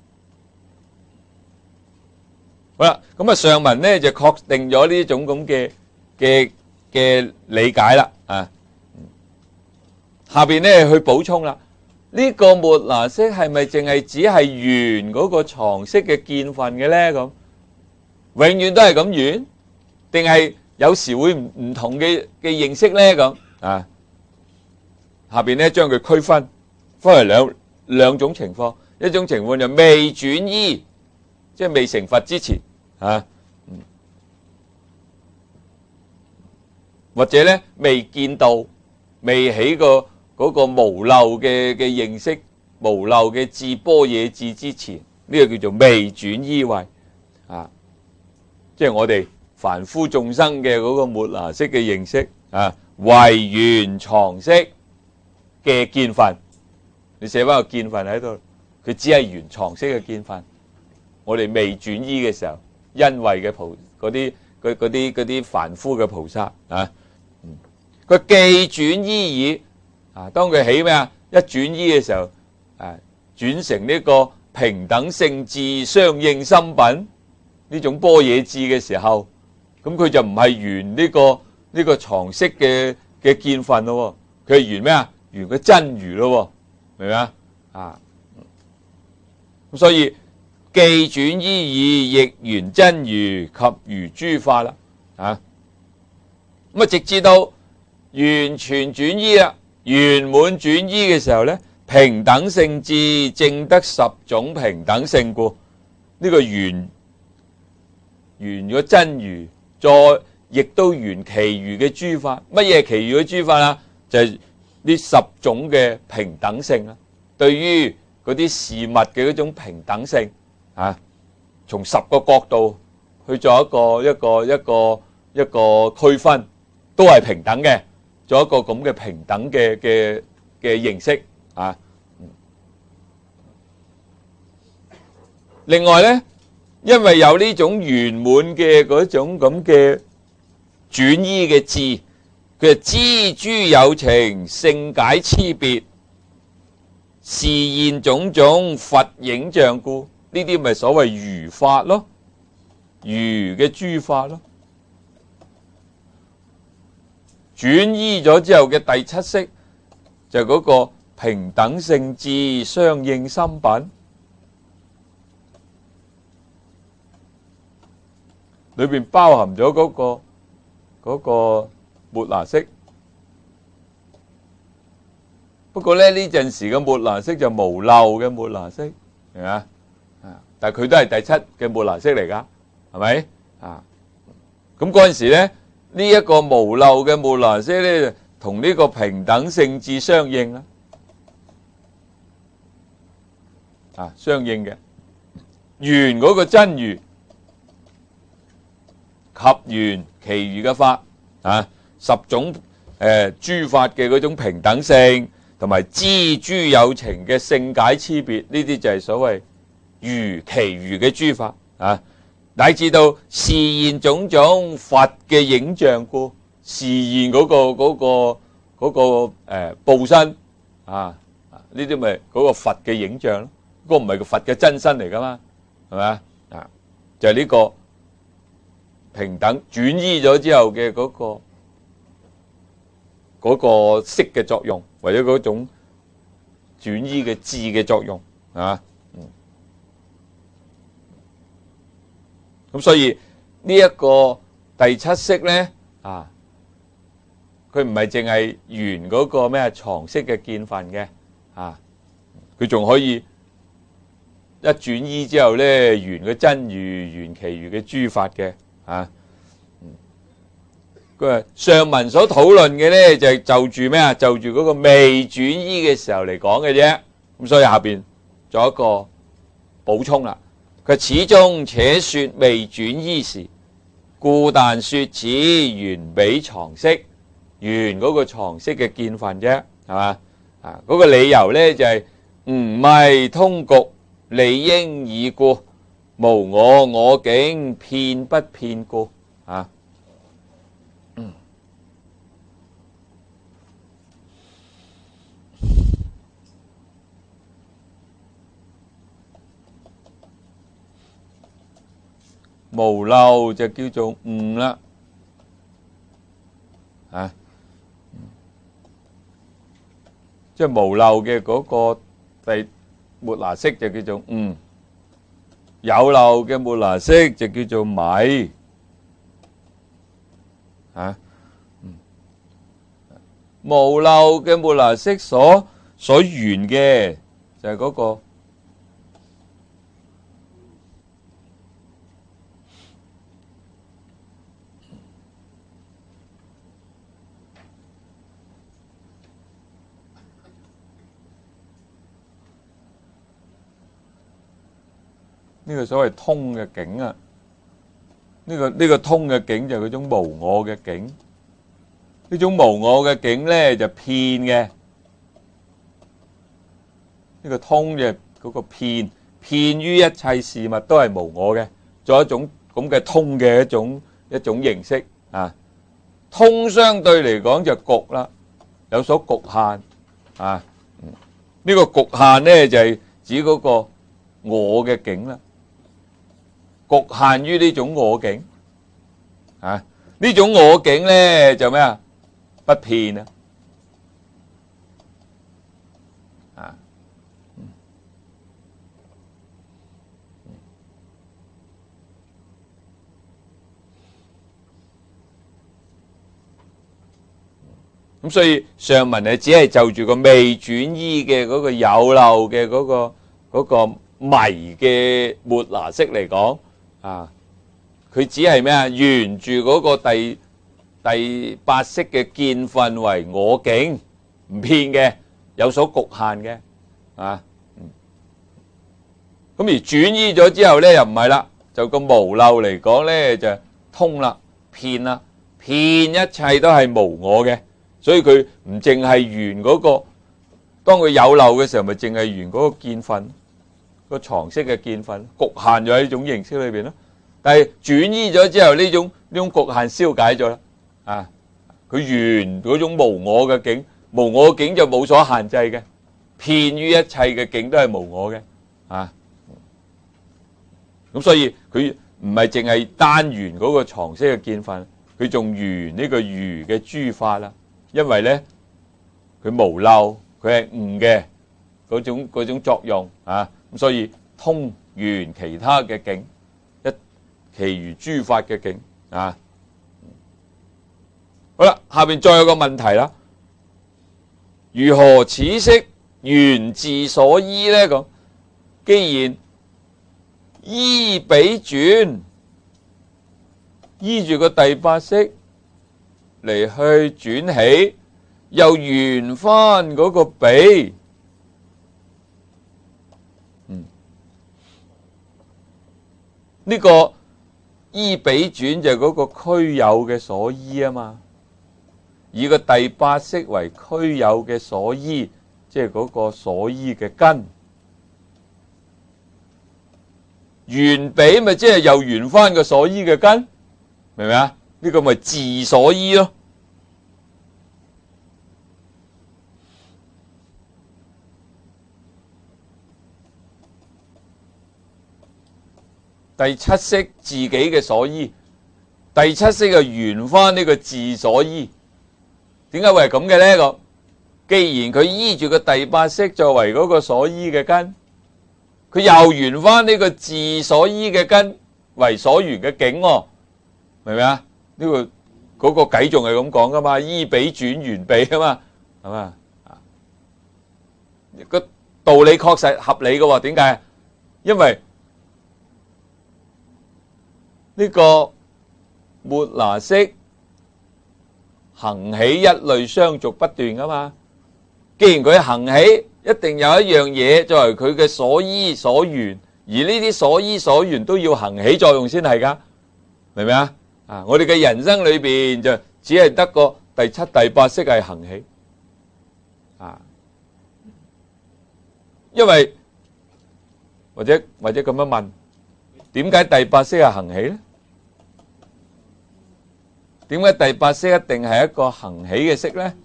好啦，咁啊上文咧就確定咗呢種咁嘅嘅嘅理解啦啊。下邊咧去補充啦，呢個末那識係咪淨係只係緣嗰個藏識嘅見分嘅咧？咁永遠都係咁緣，定係有時會唔唔同嘅嘅認識咧？咁啊，下邊咧將佢區分，分為兩兩種情況。一種情況就未轉依，即係未成佛之前啊，或者咧未見道，未起過嗰個無漏嘅嘅認識，無漏嘅智般若智之前，呢個叫做未轉依位啊，即係我哋凡夫眾生嘅嗰個末那識嘅認識啊，為緣藏識嘅見分，你寫翻個見分喺度，佢只係緣藏識嘅見分。我哋未轉依嘅時候，因為嘅菩嗰啲嗰嗰啲嗰啲凡夫嘅菩薩啊，佢既轉依已啊，當佢起咩啊？一轉依嘅時候，啊轉成呢個平等性智相應心品呢種般若智嘅時候。咁佢就唔係緣呢個呢個藏識嘅嘅見分咯，佢係緣咩啊？緣個真如咯，明唔明啊？啊，咁所以既轉依已，亦緣真如及餘諸法啦，啊，咁啊直至到完全轉依啦，圓滿轉依嘅時候咧，平等性智證得十種平等性故，呢個緣緣個真如。再亦都緣其餘嘅諸法，乜嘢其餘嘅諸法啊？就係、是、呢十種嘅平等性啦。對於嗰啲事物嘅嗰種平等性啊，從十個角度去做一個一個一個一個區分，都係平等嘅，做一個咁嘅平等嘅嘅嘅認識啊。另外咧。因為有呢種圓滿嘅嗰種咁嘅轉依嘅智，佢係知諸有情性解差別，示現種種佛影像故，呢啲咪所謂餘法咯，餘嘅諸法咯。轉依咗之後嘅第七識就係嗰個平等性智相應心品。裏邊包含咗嗰個嗰個末那識，不過咧呢陣時嘅末那識就無漏嘅末那識，係咪啊？啊，但係佢都係第七嘅末那識嚟噶，係咪啊？咁嗰陣時咧，呢一個無漏嘅末那識咧，同呢個平等性智相應啦，啊，相應嘅，緣嗰個真如。及緣其餘嘅法啊，十種誒諸法嘅嗰種平等性，同埋知諸有情嘅性解差別，呢啲就係所謂餘其餘嘅諸法啊，乃至到示現種種佛嘅影像故，示現嗰個嗰個嗰個誒報身啊，呢啲咪嗰個佛嘅影像咯，嗰個唔係個佛嘅真身嚟噶嘛，係咪啊？啊，就係呢個。平等轉依咗之後嘅嗰個嗰個識嘅作用，或者嗰種轉依嘅智嘅作用啊，嗯，咁所以呢一個第七識咧啊，佢唔係淨係緣嗰個咩藏識嘅見分嘅啊， 佢仲可以一轉依之後咧，圓個真如，圓其餘嘅諸法嘅啊。佢話上文所討論嘅咧就係就住咩啊？就住嗰個未轉依嘅時候嚟講嘅啫。咁所以下邊做一個補充啦。佢始終且說未轉依時，故但說此緣彼常識，緣嗰個常識嘅見分啫，係嘛？啊，嗰個理由咧就係唔係通局，理應已故，無我我境，遍不遍故啊。無漏就叫做悟啦，啊，即係無漏嘅嗰個第末那識就叫做悟，有漏嘅末那識就叫做迷，啊，無漏嘅末那識所所緣嘅就係嗰個。呢個所謂通嘅境啊，呢個呢個通嘅境就係嗰種無我嘅境，呢種無我嘅境咧就遍嘅，呢個通嘅嗰個遍，遍於一切事物都係無我嘅，做一種咁嘅通嘅一種一種形式啊。通相對嚟講就局啦，有所局限啊。呢個局限咧就係指嗰個我嘅境啦。局限於呢種我境，啊，呢種我境咧就咩啊？不遍啊，啊，咁所以上文係只係就住個未轉依嘅嗰個有漏嘅嗰個嗰個迷嘅末那識嚟講。啊！佢只係咩啊？沿住嗰個第第八識嘅見分為我境，唔遍嘅，有所局限嘅，啊，咁而轉依咗之後咧，又唔係啦，就個無漏嚟講咧就通啦，遍啦，遍一切都係無我嘅，所以佢唔淨係緣嗰個，當佢有漏嘅時候，咪淨係緣嗰個見分。個常識嘅見分局限咗喺呢種形式裏邊咯，但係轉依咗之後，呢種呢種局限消解咗啦，啊，佢原嗰種無我嘅境，無我境就冇所限制嘅，遍於一切嘅境都係無我嘅，啊，咁所以佢唔係淨係單緣嗰個常識嘅見分，佢仲緣呢個餘嘅諸法啦，因為咧佢無漏，佢係悟嘅嗰種嗰種作用啊。咁所以通緣其他嘅境，一其餘諸法嘅境啊。好啦，下邊再有個問題啦，如何此識緣自所依呢？咁既然依彼轉，依住個第八識嚟去轉起，又緣翻嗰個彼。呢個依彼轉就係嗰個俱有嘅所依啊嘛，以個第八識為俱有嘅所依，即係嗰個所依嘅根。緣彼咪即係又緣翻個所依嘅根，明唔明啊？呢個咪自所依咯。第七識自己嘅所依，第七識就緣翻呢個自所依。點解會係咁嘅咧？個既然佢依住個第八識作為嗰個所依嘅根，佢又緣翻呢個自所依嘅根為所緣嘅境，明唔明啊？呢個嗰個偈仲係咁講噶嘛？依彼轉緣彼啊嘛，係嘛？個道理確實合理嘅喎。點解？因為呢個末那識行起一類相續不斷噶嘛。既然佢行起，一定有一樣嘢作為佢嘅所依所緣，而呢啲所依所緣都要行起作用先係噶，明唔明啊？啊，我哋嘅人生裏邊就只係得個第七、第八識係行起，啊，因為或者或者咁樣問，點解第八識係行起咧？點解第八識一定係一個行起嘅識咧？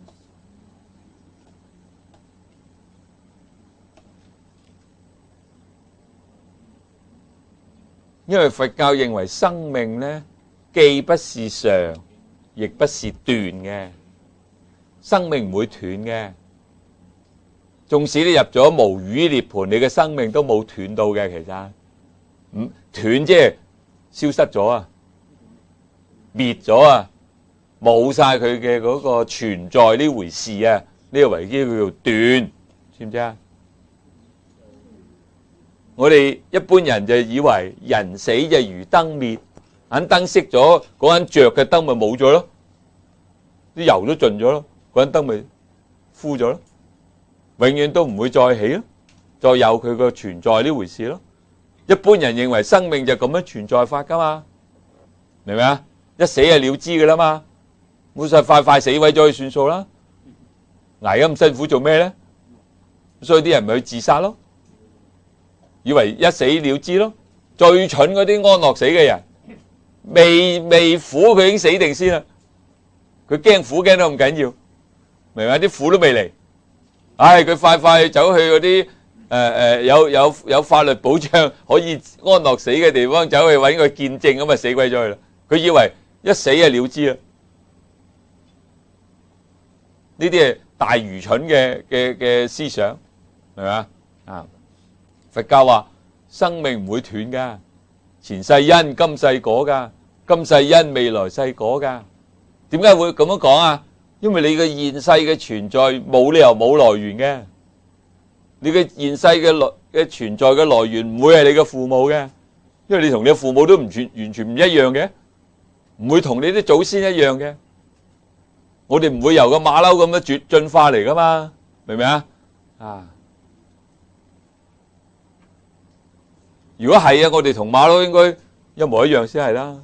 因為佛教認為生命咧，既不是常，亦不是斷嘅，生命唔會斷嘅。縱使你入咗無餘涅槃，你嘅生命都冇斷到嘅。其實唔斷即係消失咗啊，滅咗啊，冇晒佢嘅嗰個存在呢回事啊，呢個為之叫做斷，知唔知啊？我哋一般人就以為人死就如燈滅，盞燈熄咗，嗰盞着嘅燈咪冇咗咯，啲油都盡咗咯，嗰盞燈咪枯咗咯，永遠都唔會再起咯，再有佢個存在呢回事咯。一般人認為生命就咁樣存在法噶嘛，明唔明啊？一死就了之噶啦嘛，冇晒快快死毀咗去算數啦，捱咁辛苦做咩咧？所以啲人咪去自殺咯。以為一死了之咯，最蠢嗰啲安樂死嘅人，未未苦佢已經死定先啦。佢驚苦驚到咁緊要，明嘛？啲苦都未嚟，唉，佢快快走去嗰啲誒誒有有有法律保障可以安樂死嘅地方，走去揾個見證咁啊死鬼咗佢啦。佢以為一死就了之啦，呢啲係大愚蠢嘅嘅嘅思想，係咪啊？佛教話生命唔會斷噶，前世因今世果噶，今世因未來世果噶。點解會咁樣講啊？因為你嘅現世嘅存在冇理由冇來源嘅，你嘅現世嘅來嘅存在嘅來源唔會係你嘅父母嘅，因為你同你嘅父母都唔全完全唔一樣嘅，唔會同你啲祖先一樣嘅。我哋唔會由個馬騮咁樣絕進化嚟噶嘛，明唔明啊？啊！如果係啊，我哋同馬騮應該一模一樣先係啦。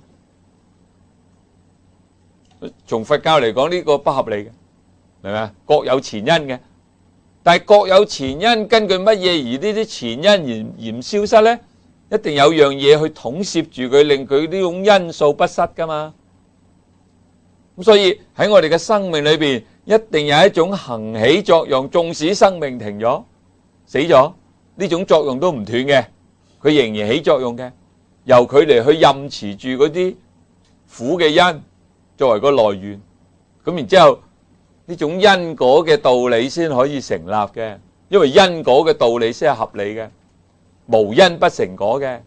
從佛教嚟講，呢個不合理嘅，明唔明啊？各有前因嘅，但係各有前因，根據乜嘢而呢啲前因而而唔消失咧？一定有樣嘢去統攝住佢，令佢呢種因素不失噶嘛。咁所以喺我哋嘅生命裏邊，一定有一種行起作用，縱使生命停咗、死咗，呢種作用都唔斷嘅。佢仍然起作用嘅，由佢嚟去任持住嗰啲苦嘅因作為個來源，咁然之後呢種因果嘅道理先可以成立嘅，因為因果嘅道理先係合理嘅，無因不成果嘅。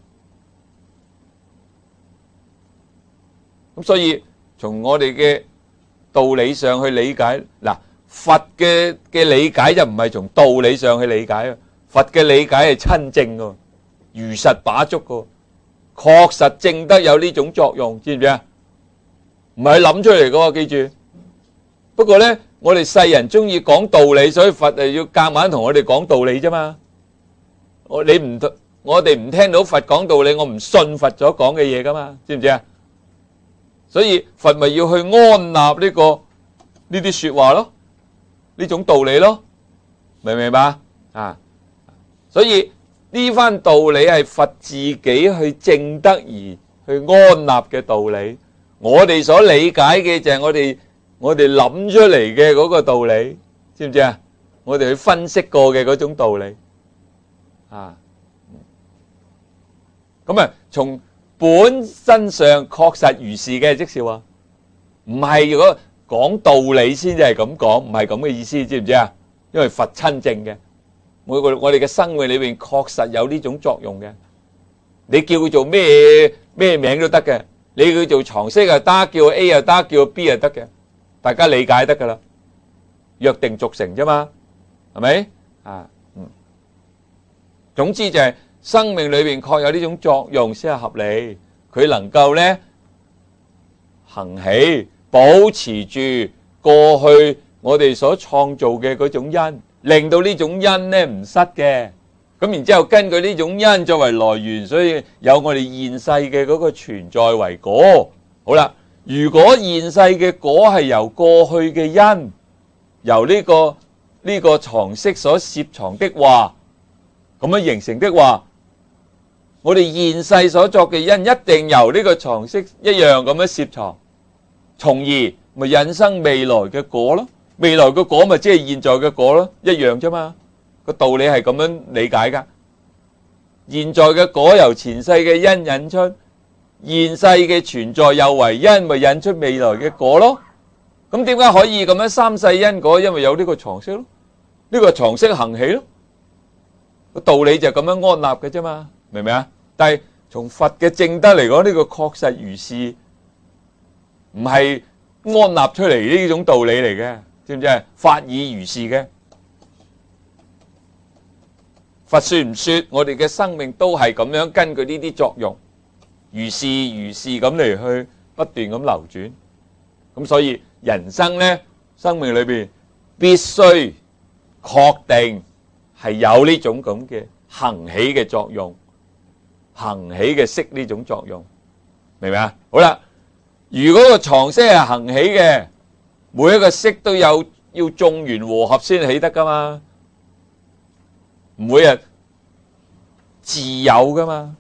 咁所以從我哋嘅道理上去理解，嗱，佛嘅嘅理解就唔係從道理上去理解啊，佛嘅理解係親證㗎。如實把捉嘅，確實證得有呢種作用，知唔知啊？唔係諗出嚟嘅，記住。不過咧，我哋世人中意講道理，所以佛係要夾硬同我哋講道理啫嘛。我你唔我哋唔聽到佛講道理，我唔信佛所講嘅嘢噶嘛，知唔知啊？所以佛咪要去安納呢個呢啲說話咯，呢種道理咯，明唔明白啊？所以呢番道理係佛自己去證得而去安納嘅道理，我哋所理解嘅就係我哋我哋諗出嚟嘅嗰個道理，知唔知啊？我哋去分析過嘅嗰種道理啊，咁啊，從本身上確實如是嘅，即是話唔係如果講道理先至係咁講，唔係咁嘅意思，知唔知啊？因為佛親證嘅。每個我哋嘅生命裏邊確實有呢種作用嘅，你叫佢做咩咩名都得嘅，你叫佢做床色又得，叫 A 又得，叫 B 又得嘅，大家理解得噶啦，約定俗成啫嘛，係咪啊？嗯， 總之就係生命裏邊確有呢種作用先係合理，佢能夠呢行起，保持住過去我哋所創造嘅嗰種因，令到呢種因呢唔失嘅。咁然之後根據呢種因作為來源，所以有我哋現世嘅嗰個存在為果。好啦，如果現世嘅果係由過去嘅因，由呢個呢個藏識所攝藏的話，咁樣形成的話，我哋現世所作嘅因一定由呢個藏識一樣咁樣攝藏，從而咪引生未來嘅果咯。未來嘅果咪即係現在嘅果咯，一樣啫嘛。個道理係咁樣理解噶。現在嘅果由前世嘅因引出，現世嘅存在又為因，咪引出未來嘅果咯。咁點解可以咁樣三世因果？因為有呢個藏識咯，呢個藏識行起咯。個道理就咁樣安立嘅啫嘛，明唔明啊？但係從佛嘅正德嚟講，呢個確實如是，唔係安立出嚟呢種道理嚟嘅，知唔知啊？法爾如是嘅。佛說唔說，我哋嘅生命都係咁樣根據呢啲作用，如是如是咁嚟去不斷咁流轉。咁所以人生呢，生命裏邊必須確定係有呢種咁嘅行起嘅作用，行起嘅識呢種作用，明唔明啊？好啦，如果個藏識係行起嘅，每一個識都有要眾緣和合先起得噶嘛。唔會啊，自有噶嘛，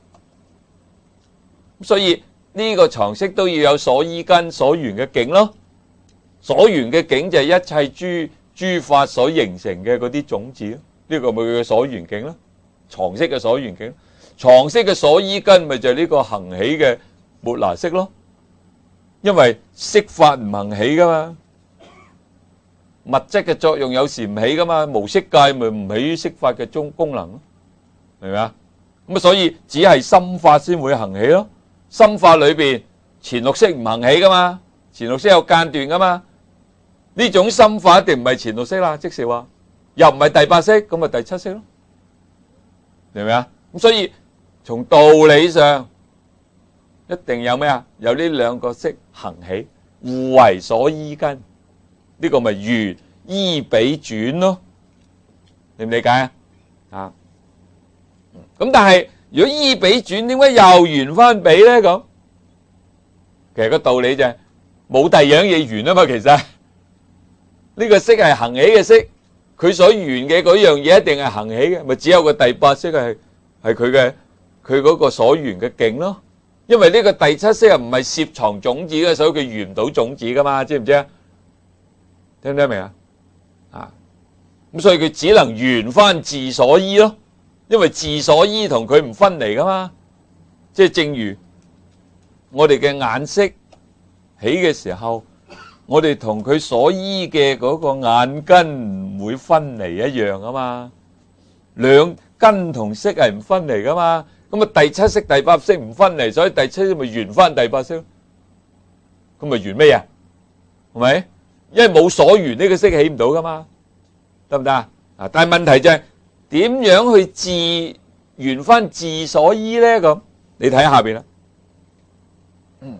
所以呢個藏識都要有所依根、所緣嘅境咯。所緣嘅境就係一切諸諸法所形成嘅嗰啲種子咯。呢個咪佢嘅所緣境咯，藏識嘅所緣境。藏識嘅所依根咪就係呢個行起嘅末那識咯。因為色法唔行起噶嘛。物質嘅作用有時唔起噶嘛，無色界咪唔起色法嘅中功能咯，明唔明啊？咁啊，所以只係心法先會行起咯。心法裏邊前六識唔行起噶嘛，前六識有間斷噶嘛。呢種心法一定唔係前六識啦，即是話又唔係第八識，咁咪第七識咯，明唔明啊？咁所以從道理上一定有咩啊？有呢兩個識行起，互為所依根。呢個咪緣依比轉咯，理唔理解啊？啊，咁但係如果依比轉，點解又緣翻比咧？咁其實個道理就係冇第二樣嘢緣啊嘛。其實呢個識係行起嘅識，佢所緣嘅嗰樣嘢一定係行起嘅，咪只有個第八識係係佢嘅佢嗰個所緣嘅境咯。因為呢個第七識唔係攝藏種子嘅，所以佢緣唔到種子噶嘛，知唔知啊？聽唔聽明啊？啊，咁所以佢只能緣翻自所依咯，因為自所依同佢唔分離噶嘛。即係正如我哋嘅眼識起嘅時候，我哋同佢所依嘅嗰個眼根唔會分離一樣啊嘛。兩根同識係唔分離噶嘛。咁啊，第七識、第八識唔分離，所以第七識咪緣翻第八識咯。咁咪緣咩啊？係咪？因為冇所緣呢個識起唔到噶嘛，得唔得啊？啊，但係問題就係點樣去自緣翻自所依咧？咁你睇下邊啦。嗯，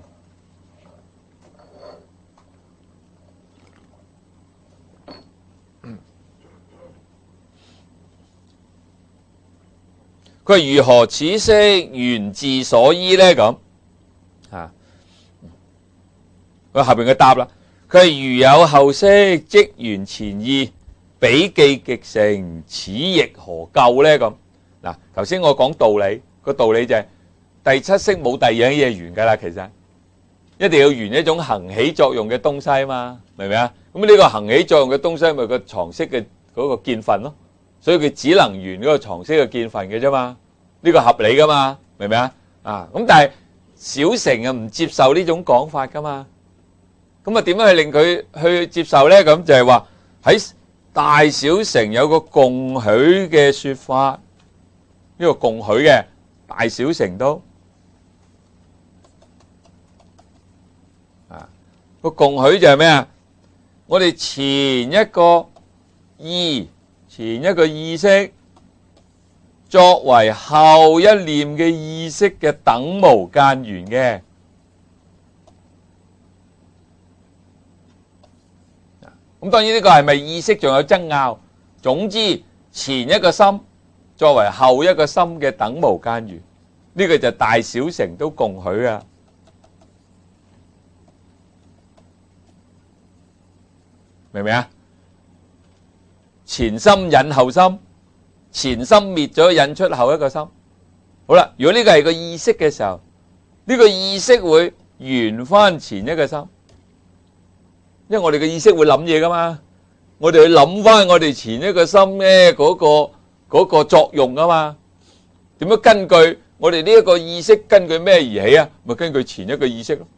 佢係如何此識緣自所依咧？咁啊，佢下邊嘅答啦。佢係如有後識，即緣前意，彼既極成，此亦何救咧？咁嗱，頭先我講道理，個道理就係第七識冇第二樣嘢緣噶啦，其實一定要緣一種行起作用嘅東西啊嘛，明唔明啊？咁呢個行起作用嘅東西咪個藏識嘅嗰個見分咯，所以佢只能緣嗰個藏識嘅見分嘅啫嘛，呢個合理噶嘛，明唔明啊？啊，咁但係小乘啊唔接受呢種講法噶嘛。咁啊，點樣去令佢去接受咧？咁就係話喺大小乘有個共許嘅說法，呢個共許嘅大小乘都啊個共許就係咩啊？我哋前一個意，前一個意識作為後一念嘅意識嘅等無間緣嘅。咁當然呢個係咪意識仲有爭拗？總之前一個心作為後一個心嘅等無間緣，呢個就大小乘都共許啊。明唔明啊？前心引後心，前心滅咗引出後一個心。好啦，如果呢個係個意識嘅時候，呢個意識會緣翻前一個心。因為我哋嘅意識會諗嘢噶嘛，我哋去諗翻我哋前一個心咧嗰個嗰個作用啊嘛。點樣根據我哋呢一個意識根據咩而起啊？咪根據前一個意識咯。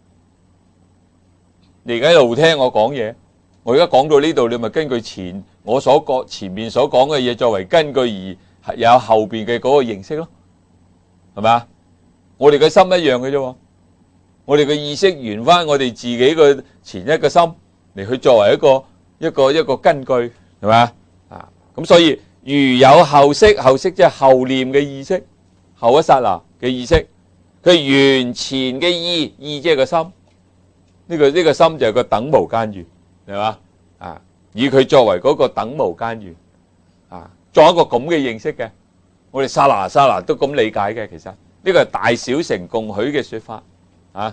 你而家喺度聽我講嘢，我而家講到呢度，你咪根據前我所講前面所講嘅嘢作為根據而有後邊嘅嗰個認識咯，係咪啊？我哋嘅心一樣嘅啫。我哋嘅意識緣翻我哋自己嘅前一個心嚟去作為一個一個一個根據，係咪啊？咁所以如有後識，後識即係後念嘅意識，後一剎那嘅意識，佢緣前嘅意，意即係個心，呢、這個呢、這個心就係個等無間緣，係嘛？啊，以佢作為嗰個等無間緣，啊，作一個咁嘅認識嘅，我哋剎那剎那都咁理解嘅，其實呢、這個係大小乘共許嘅說法。啊，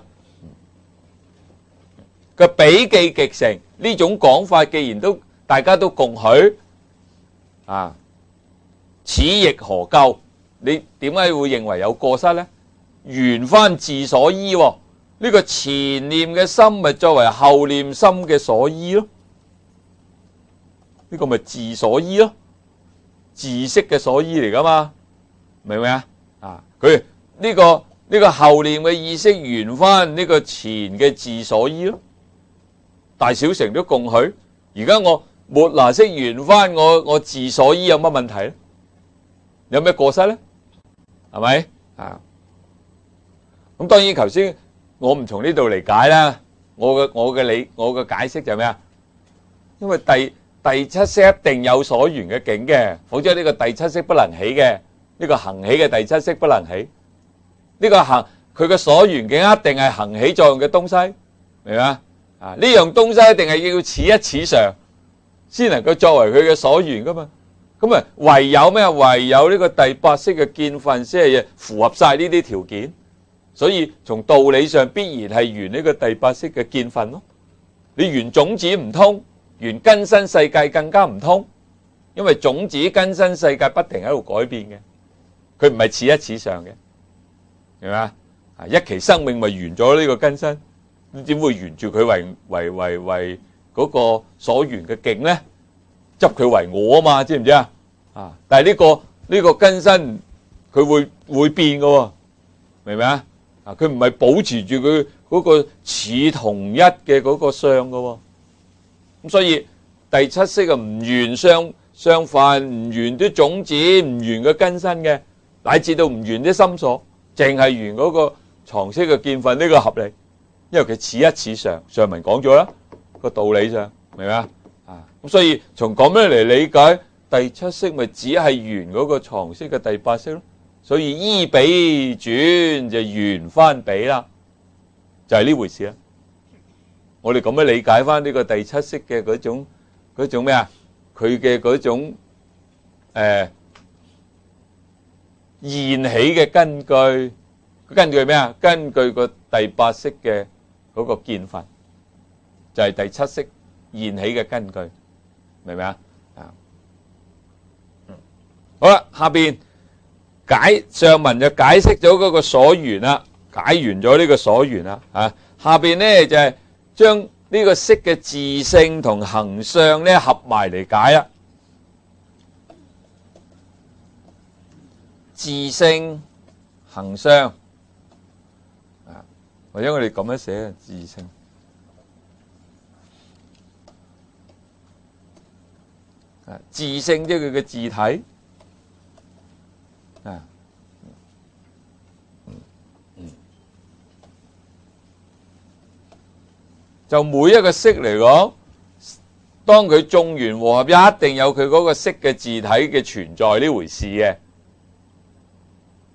個比記極成呢種講法，既然都大家都共許，啊，此亦何咎？你點解會認為有過失呢？緣翻自所依，呢、這個前念嘅心咪作為後念心嘅所依咯？呢、這個咪自所依咯？自識嘅所依嚟噶嘛？明唔明啊？啊，佢呢個。呢個後念嘅意識緣翻呢個前嘅自所依咯，大小乘都共許。而家我末那識緣翻我我自所依有乜問題咧？有咩過失咧？係咪啊？咁當然頭先我唔從呢度嚟解啦。我嘅我嘅理我嘅解釋就係咩啊？因為第第七識一定有所緣嘅境嘅，否則呢個第七識不能起嘅，呢個行起嘅第七識不能起。呢個行佢嘅所緣境一定係行起作用嘅東西，明嘛？啊，呢樣東西一定係要此一此常，先能夠作為佢嘅所緣噶嘛。咁啊，唯有咩？唯有呢個第八識嘅見分先係符合晒呢啲條件。所以從道理上必然係緣呢個第八識嘅見分咯。你緣種子唔通，緣根身世界更加唔通，因為種子根身世界不停喺度改變嘅，佢唔係此一此常嘅。係咪啊？一期生命咪緣咗呢個根身，點會緣住佢為為為為嗰個所緣嘅境咧？執佢為我啊嘛，知唔知啊？啊！但係呢個呢個根身佢會會變噶喎，明唔明啊？啊！佢唔係保持住佢嗰個似同一嘅嗰個相噶喎。咁所以第七識啊，唔緣相相犯，唔緣啲種子，唔緣個根身嘅，乃至到唔緣啲心所。淨係緣嗰個藏識嘅見分，呢個合理，因為佢此一此常，上文講咗啦，個道理上，明唔明啊？啊，咁所以從咁樣嚟理解，第七識咪只係緣嗰個藏識嘅第八識咯，所以依比轉就緣翻比啦，就係呢回事啦。我哋咁樣理解翻呢個第七識嘅嗰種嗰種咩啊？佢嘅嗰種誒。現起嘅根據，根據咩啊？根據個第八識嘅嗰個見分，就係第七識現起嘅根據，明唔明啊？啊，好啦，下邊解上文就解釋咗嗰個所緣啦，解完咗呢個所緣啦，啊，下邊咧就係將呢個識嘅自性同行相咧合埋嚟解啦。自性行相啊，或者我哋咁樣寫嘅自性啊，自性即係佢嘅自體啊，嗯嗯，就每一個識嚟講，當佢眾緣和合，一定有佢嗰個識嘅自體嘅存在呢回事嘅。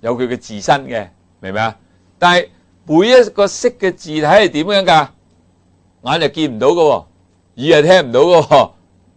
有佢嘅自身嘅，明唔明啊？但係每一個色嘅字體係點樣㗎？眼就見唔到嘅喎，耳係聽唔到嘅喎。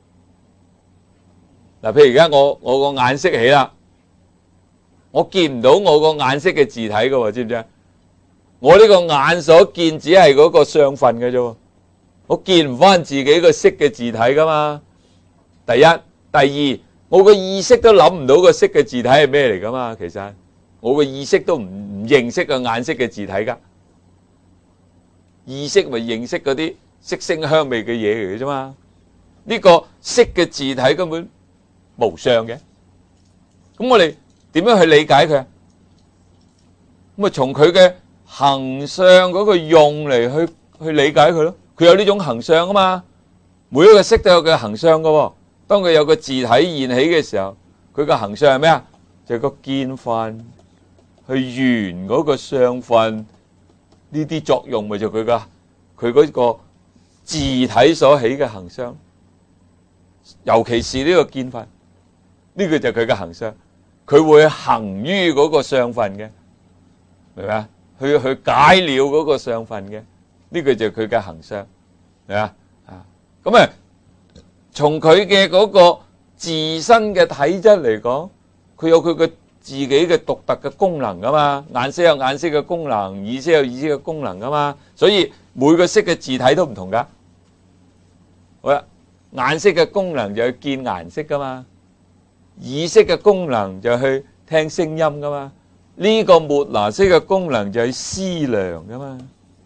嗱，譬如而家我我個眼色起啦，我見唔到我個眼色嘅字體嘅喎，知唔知啊？我呢個眼所見只係嗰個相分嘅啫，我見唔翻自己個色嘅字體噶嘛。第一，第二，我個意識都諗唔到個色嘅字體係咩嚟噶嘛。其實我個意識都唔唔認識個眼色嘅字體噶，意識咪認識嗰啲色聲香味嘅嘢嚟嘅啫嘛。呢個色嘅字體根本無相嘅，咁我哋點樣去理解佢啊？咁啊，從佢嘅行相嗰個用嚟去去理解佢咯。佢有呢種行相啊嘛，每一個色都有佢嘅行相噶喎。當佢有個字體現起嘅時候，佢個行相係咩啊？就係個見分去圓嗰個相分，呢啲作用咪就佢個佢嗰個字體所起嘅行相。尤其是呢個見分，呢個就係佢嘅行相，佢會行於嗰個相分嘅，明白啊？去去解了嗰個相分嘅，呢個就係佢嘅行相，係啊啊！咁啊，從佢嘅嗰個自身嘅體質嚟講，佢有佢嘅自己嘅獨特嘅功能噶嘛，眼色有眼色嘅功能，耳色有耳色嘅功能噶嘛，所以每個色嘅字體都唔同噶。好啦，眼色嘅功能就係見顏色噶嘛，耳色嘅功能就係去聽聲音噶嘛。呢個末那識嘅功能就係思量噶嘛，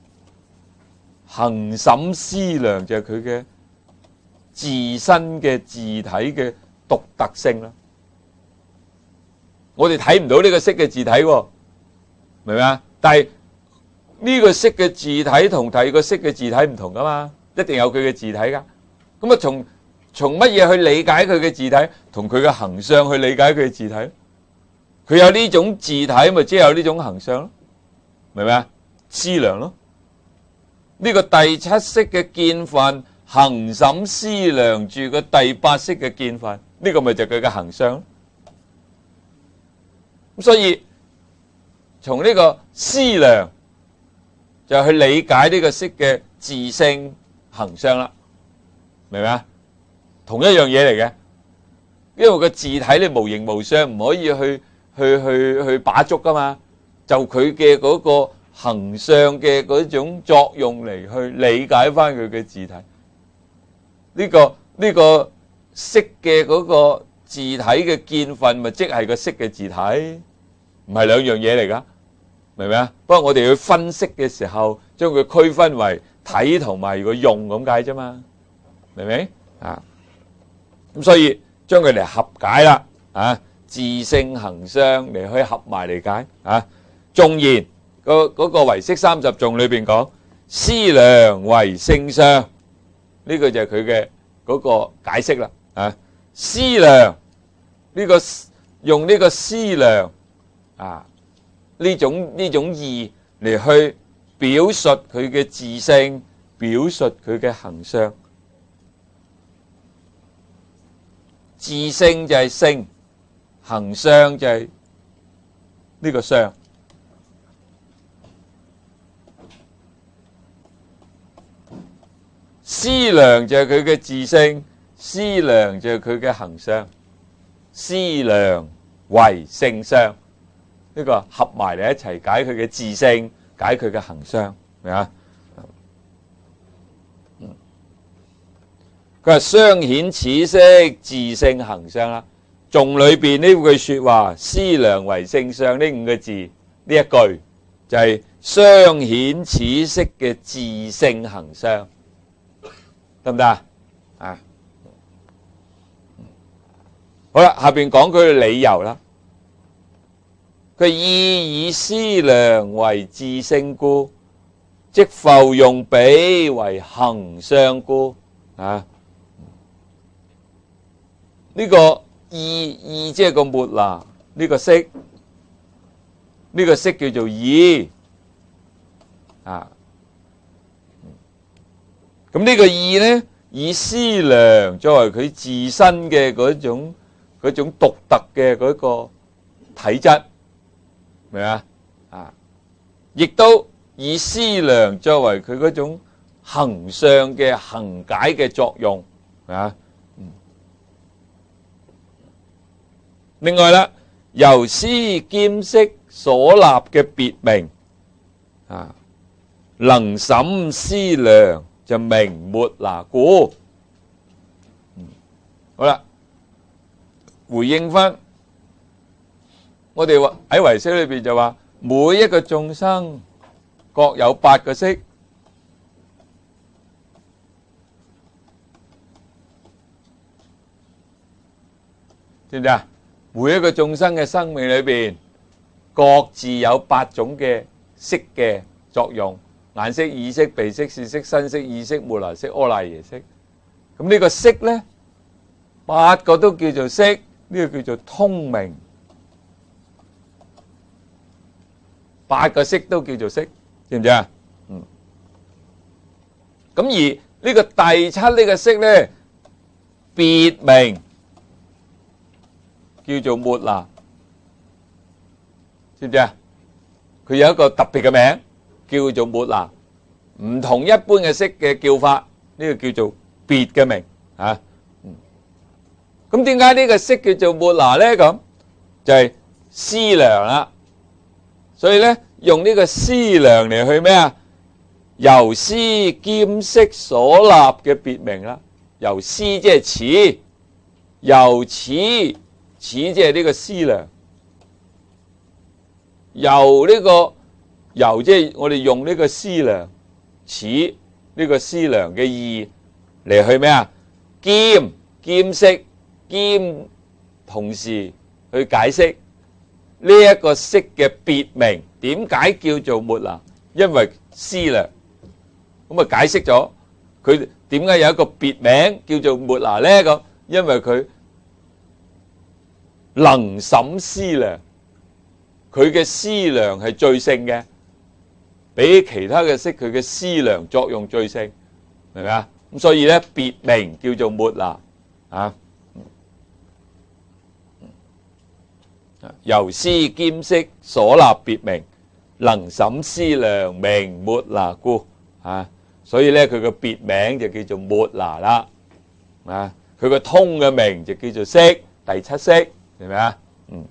行審思量就係佢嘅自身嘅字體嘅獨特性啦。我哋睇唔到呢個識嘅字體喎，明唔明啊？但係呢個識嘅字體同第二個識嘅字體唔同噶嘛，一定有佢嘅字體噶。咁啊，從從乜嘢去理解佢嘅字體？同佢嘅行相去理解佢嘅字體。佢有呢種字體，咪即係有呢種行相咯，明唔明啊？思量咯，呢個第七識嘅見分行審思量住個第八識嘅見分，呢個咪就係佢嘅行相咯。咁所以從呢個思量就去理解呢個識嘅自性行相啦，明唔明啊？同一樣嘢嚟嘅，因為個字體你無形無相，唔可以去。去去去把捉噶嘛，就佢嘅嗰個行相嘅嗰種作用嚟去理解翻佢嘅字體。呢個呢個色嘅嗰個字體嘅見分，咪即係個色嘅字體，唔係兩樣嘢嚟噶，明唔明啊？不過我哋去分析嘅時候，將佢區分為體同埋個用咁解啫嘛，明唔明啊？咁所以將佢嚟合解啦，啊！自性行相嚟去合埋嚟解啊！縱然個嗰個唯識三十頌裏邊講思量為性相，呢個就係佢嘅嗰個解釋啦啊！思量呢個用呢個思量啊呢種呢種義嚟去表述佢嘅自性，表述佢嘅行相。自性就係性。行相就係呢個相，思量就係佢嘅自性，思量就係佢嘅行相，思量為性相，呢個合埋嚟一齊解佢嘅自性，解佢嘅行相，明啊？佢話相顯此色自性行相啦。頌裏邊呢句說話，思量為性相呢五個字，呢一句就係相顯此色嘅自性行相，得唔得啊？啊，好啦，下邊講佢嘅理由啦。佢意以思量為自性故，即復用彼為行相故。啊，呢個。意意即係個末那呢個識，呢個識叫做意啊。咁呢個意咧，以思量作為佢自身嘅嗰種嗰種獨特嘅嗰個體質， 明啊？啊，亦都以思量作為佢嗰種行相嘅行解嘅作用，啊，嗯。另外啦，由思兼識所立嘅別名，啊，能審思量就名末那故。嗯，好啦，回應翻我哋話喺唯識裏邊就話，每一個眾生各有八個識，知唔知啊？每一個眾生嘅生命裏邊，各自有八種嘅識嘅作用：眼識、耳識、鼻識、舌識、身識、意識、末那識、阿賴耶識。咁呢個識咧，八個都叫做識，呢個叫做通明。八個識都叫做識，知唔知啊？嗯。咁而呢個第七呢個識咧，別名叫做末那，知唔知啊？佢有一個特別嘅名，叫做末那，唔同一般嘅識嘅叫法，呢個叫做別嘅名啊。咁點解呢個識叫做末那咧？咁就係思量啦。所以咧，用呢個思量嚟去咩啊？由思兼識所立嘅別名啦。由思即係此，由此此即係呢個思量。由呢個由即係我哋用呢個思量，此呢個思量嘅義嚟去咩啊？兼兼識兼同時去解釋呢一個識嘅別名，點解叫做末那？因為思量，咁啊解釋咗佢點解有一個別名叫做末那咧？咁因為佢能審思量，佢嘅思量係最勝嘅，比其他嘅識佢嘅思量作用最勝，明唔明啊？咁所以咧別名叫做末那啊。由思兼識所立別名，能審思量名末那故啊！所以咧佢個別名就叫做末那啦，啊！佢個通嘅名就叫做識，第七識，明唔明啊？嗯，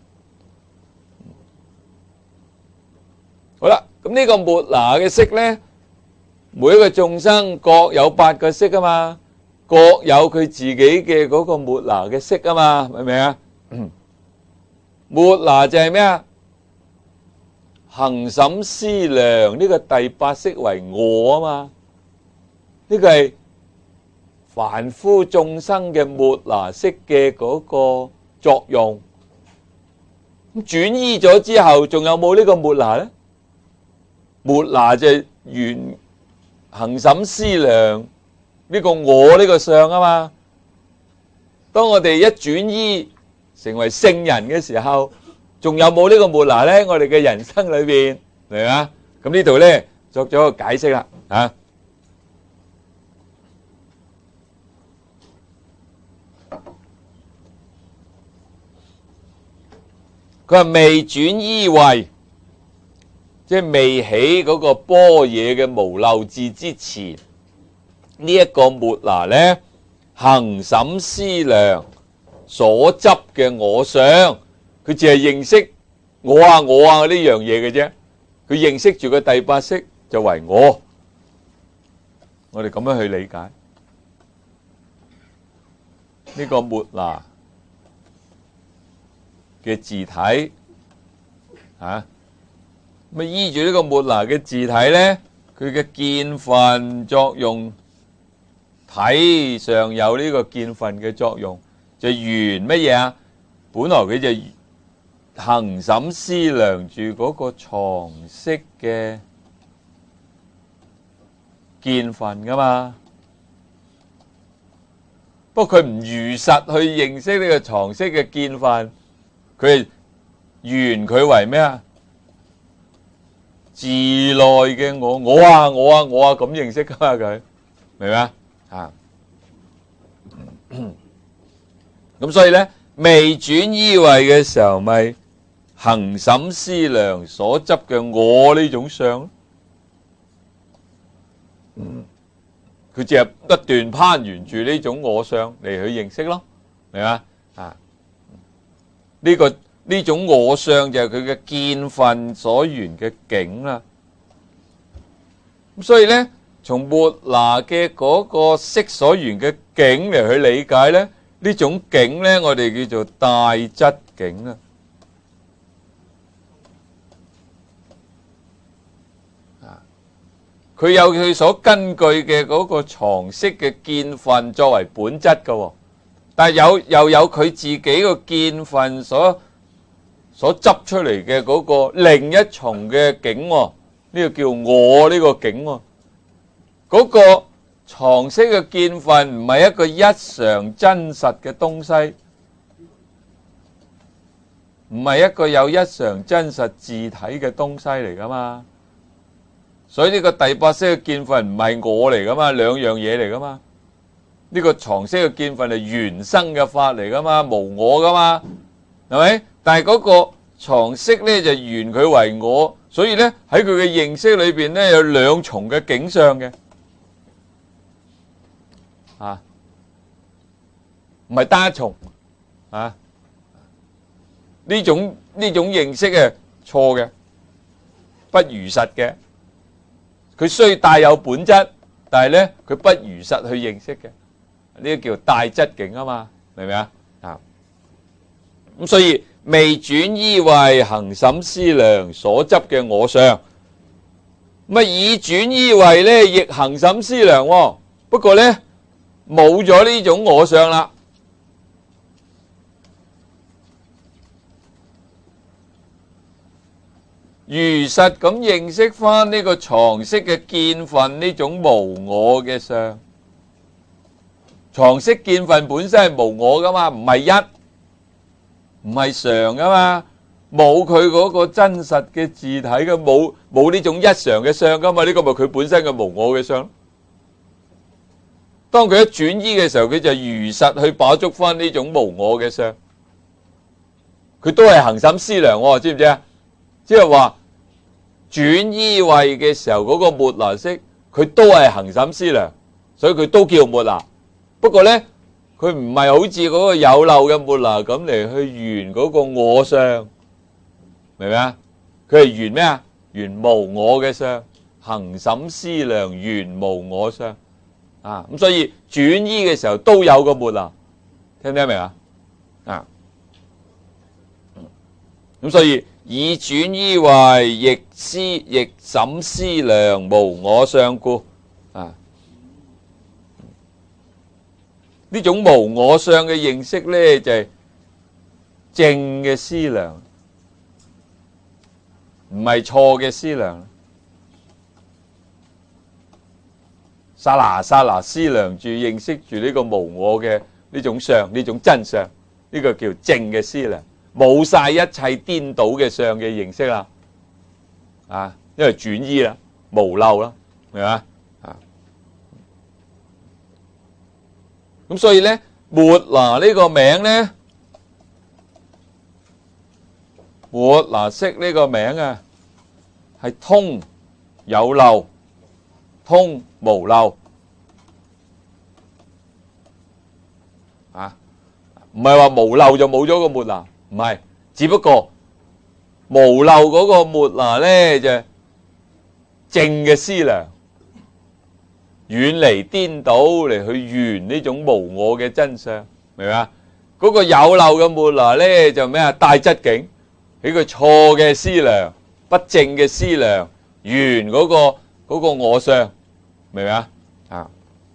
好啦，咁呢個末那嘅識咧，每一個眾生各有八個識啊嘛，各有佢自己嘅嗰個末那嘅識啊嘛，明唔明啊？末那就係咩啊？行審思量呢個第八識為我啊嘛，呢個係凡夫眾生嘅末那識嘅嗰個作用。咁轉依咗之後，仲有冇呢個末那咧？末那就係原行審思量呢個我呢個相啊嘛。當我哋一轉依成為聖人嘅時候，仲有冇呢個末那咧？我哋嘅人生裏邊，明嘛？咁呢度咧作咗個解釋啦，啊！佢話未轉依位，即係未起嗰個般若嘅無漏智之前，呢一個末那咧，行審思量所執嘅我相，佢淨係認識我啊我啊呢樣嘢嘅啫，佢認識住個第八識就為我，我哋咁樣去理解呢個末那嘅自體啊，咁依住呢個末那嘅自體咧，佢嘅見分作用，體上有呢個見分嘅作用。就緣乜嘢啊？本來佢就行審思量住嗰個常識嘅見分噶嘛。不過佢唔如實去認識呢個常識嘅見分，佢係緣佢為咩啊？自內嘅我，我啊我啊我啊咁認識噶嘛佢，明唔明啊？啊！咁所以咧，未轉依位嘅時候，咪恒審思量所執嘅我呢種相。嗯，佢只係不斷攀緣住呢種我相嚟去認識咯，明嘛？啊，呢個呢種我相就係佢嘅見分所緣嘅境啦。咁所以咧，從末那嘅嗰個色所緣嘅境嚟去理解咧，呢種境咧，我哋叫做帶質境啊。佢有佢所根據嘅嗰個常識嘅見分作為本質嘅喎，但係有又有佢自己個見分所所執出嚟嘅嗰個另一重嘅境喎，呢個叫我呢個境喎。嗰個常識嘅見分唔係一個一常真實嘅東西，唔係一個有一常真實自體嘅東西嚟噶嘛。所以呢個第八識嘅見分唔係我嚟噶嘛，兩樣嘢嚟噶嘛。呢個常識嘅見分係緣生嘅法嚟噶嘛，無我噶嘛，係咪？但係嗰個常識咧就緣佢為我，所以咧喺佢嘅認識裏邊咧有兩重嘅境相嘅，啊，唔係單一重，啊，呢種呢種認識係錯嘅，不如實嘅。佢雖帶有本質，但係咧佢不如實去認識嘅，呢個叫帶質境啊嘛，明唔明啊？啊，咁所以未轉依為恒審思量所執嘅我相，咁啊已轉依為咧亦恒審思量，不過咧冇咗呢種我相啦。如實咁認識翻呢個常識嘅見分呢種無我嘅相，常識見分本身係無我噶嘛，唔係一，唔係常噶嘛，冇佢嗰個真實嘅自體嘅，冇冇呢種一常嘅相噶嘛，呢個咪佢本身嘅無我嘅相。當佢一轉依嘅時候，佢就如實去把捉翻呢種無我嘅相，佢都係恒審思量，知唔知啊？即係話轉依位嘅時候嗰個末那識，佢都係恒審思量，所以佢都叫末那。不過咧，佢唔係好似嗰個有漏嘅末那咁嚟去緣嗰個我相，明唔明啊？佢係緣咩啊？緣無我嘅相，恒審思量緣無我相啊！咁所以轉依嘅時候都有個末那，聽唔聽得明啊？啊，咁所以。以轉依為亦思亦審思量無我相故，啊，呢種無我相嘅認識咧就係正嘅思量，唔係錯嘅思量。剎那剎那思量住認識住呢個無我嘅呢種相，呢種真相，呢個叫正嘅思量。冇晒一切顛倒嘅相嘅認識啦，啊，因為轉依啦，無漏啦，明嘛？啊，咁所以咧，末那呢個名咧，末那識呢個名啊，係通有漏，通無漏，啊，唔係話無漏就冇咗個末那。唔係，只不過無漏嗰個末那咧就正嘅思量，遠離顛倒嚟去緣呢種無我嘅真相，明嘛？嗰個有漏嘅末那咧就咩啊？帶質境，喺個錯嘅思量、不正嘅思量，緣嗰個嗰個我相，明嘛？啊，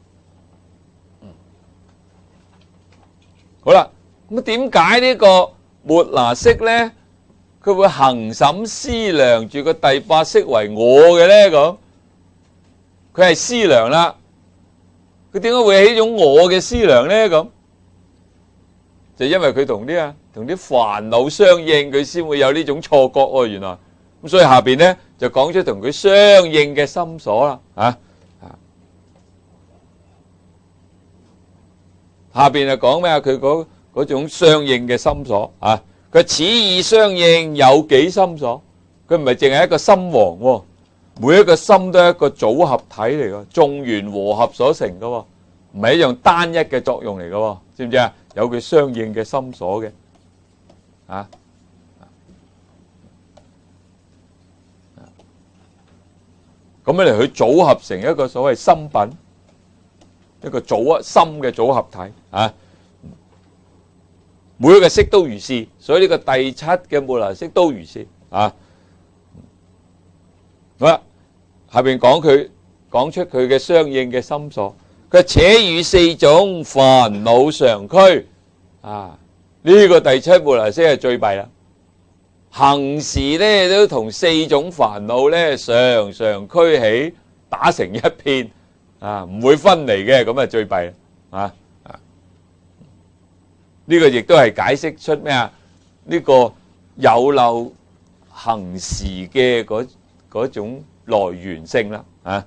好啦，咁點解呢個末那識咧，佢會恒審思量住個第八識為我嘅咧？咁佢係思量啦，佢點解會係呢種我嘅思量咧？咁就因為佢同啲啊同啲煩惱相應，佢先會有呢種錯覺哦。原來咁，所以下邊咧就講出同佢相應嘅心所啦。啊啊，下邊就講咩啊？佢嗰嗰種相應嘅心所啊，佢佢此意相應有幾心所？佢唔係淨係一個心王喎，每一個心都係一個組合體嚟嘅，眾緣和合所成嘅喎，唔係一樣單一嘅作用嚟嘅喎，知唔知啊？有佢相應嘅心所嘅，啊，咁樣嚟去組合成一個所謂心品，一個組心嘅組合體啊。每一個色都如是，所以呢個第七嘅末那識都如是啊。好啦，下邊講佢講出佢嘅相應嘅心所。佢且與四種煩惱常俱啊，呢、這個第七末那識係最弊啦。行時咧都同四種煩惱咧常常俱起，打成一片啊，唔會分離嘅，咁啊最弊啦啊！呢個亦都係解釋出咩啊？呢個有漏行時嘅嗰嗰種來源性啦，啊！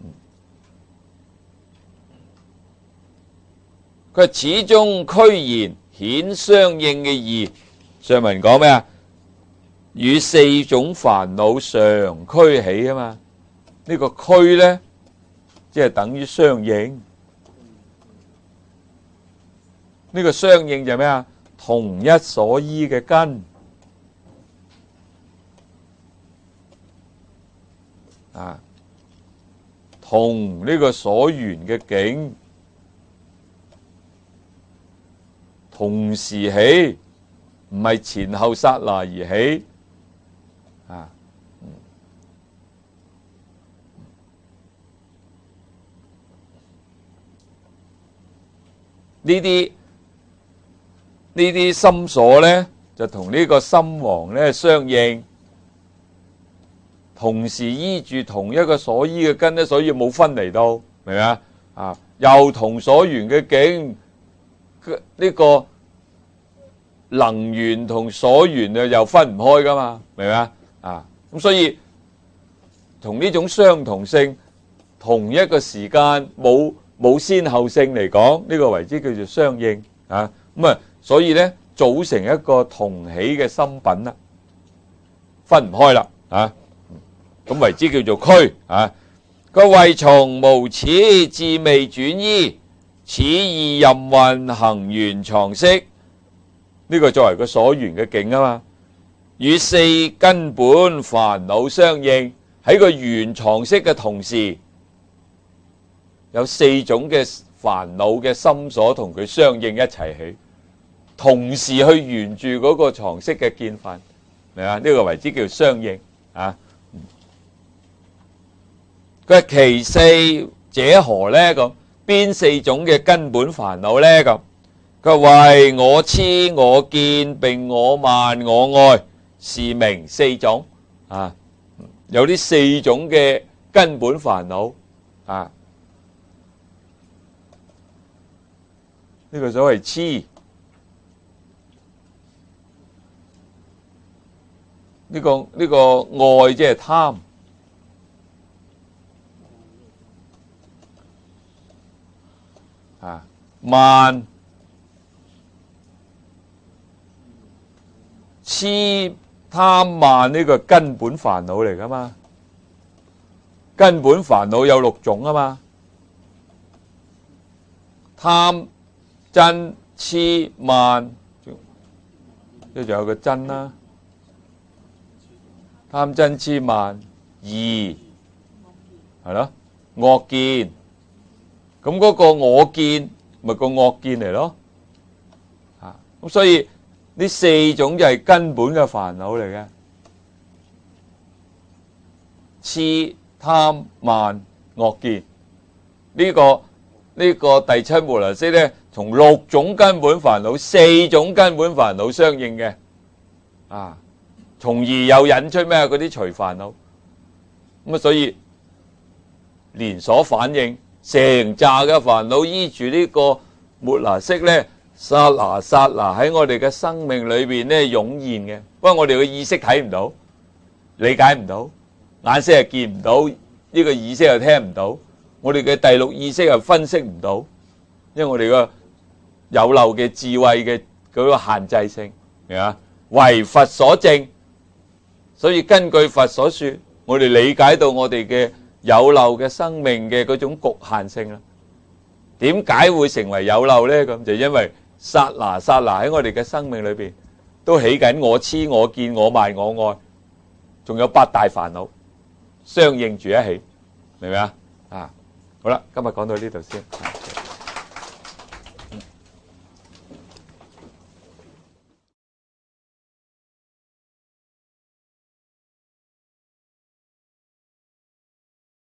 佢始終俱然顯相應嘅義。上文講咩啊？與四種煩惱常俱起啊嘛。呢個俱咧，即係等於相應。呢個相應就係咩啊？同一所依嘅根啊，同呢個所緣嘅境同時起，唔係前後剎那而起啊。呢啲呢啲心所咧，就同呢個心王咧相應，同時依住同一個所依嘅根咧，所以冇分離到，明唔明啊？啊，又同所緣嘅境，呢、這個能緣同所緣啊，又分唔開噶嘛，明唔明啊？啊，咁所以同呢種相同性，同一個時間冇冇先後性嚟講，呢、這個為之叫做相應啊。咁啊，所以咧組成一個同起嘅心品啦，分唔開啦啊。咁為之叫做俱啊。佢為從無始至未轉依，此意任運行緣藏識。呢個作為個所緣嘅境啊嘛，與四根本煩惱相應，喺個緣藏識嘅同時，有四種嘅煩惱嘅心所同佢相應一齊起，同時去緣住嗰個藏識嘅見分，明啊？呢個為之叫相應啊。佢係其四者何咧？咁邊四種嘅根本煩惱咧？咁佢為我癡、我見並我慢、我愛，是名四種啊。有呢四種嘅根本煩惱啊。呢個所謂癡，呢個呢個愛即係貪。啊，慢、癡、貪、慢呢個根本煩惱嚟噶嘛？根本煩惱有六種啊嘛，貪、嗔、癡、慢，即係仲有個真啦。貪、嗔、癡、慢，疑係咯，惡見。咁嗰個我見咪個惡見嚟咯，啊！咁所以呢四種就係根本嘅煩惱嚟嘅，癡、貪、慢、惡見。呢個呢個第七末那識咧，同六種根本煩惱、四種根本煩惱相應嘅，啊，從而又引出咩嗰啲隨煩惱。咁啊，所以連鎖反應。成扎嘅煩惱依住呢個末那識咧，剎那剎那喺我哋嘅生命裏邊咧湧現嘅。不過我哋嘅意識睇唔到，理解唔到，眼識係見唔到，呢個耳識又聽唔到，我哋嘅第六意識又分析唔到，因為我哋個有漏嘅智慧嘅嗰個限制性，係嘛為佛所證。所以根據佛所說，我哋理解到我哋嘅有漏嘅生命嘅嗰種局限性啦。點解會成為有漏呢？咁就因為剎那剎那喺我哋嘅生命裏邊都起緊我痴、我見、我慢、我愛，仲有八大煩惱相應住一起，明唔明啊？啊，好啦，今日講到呢度先。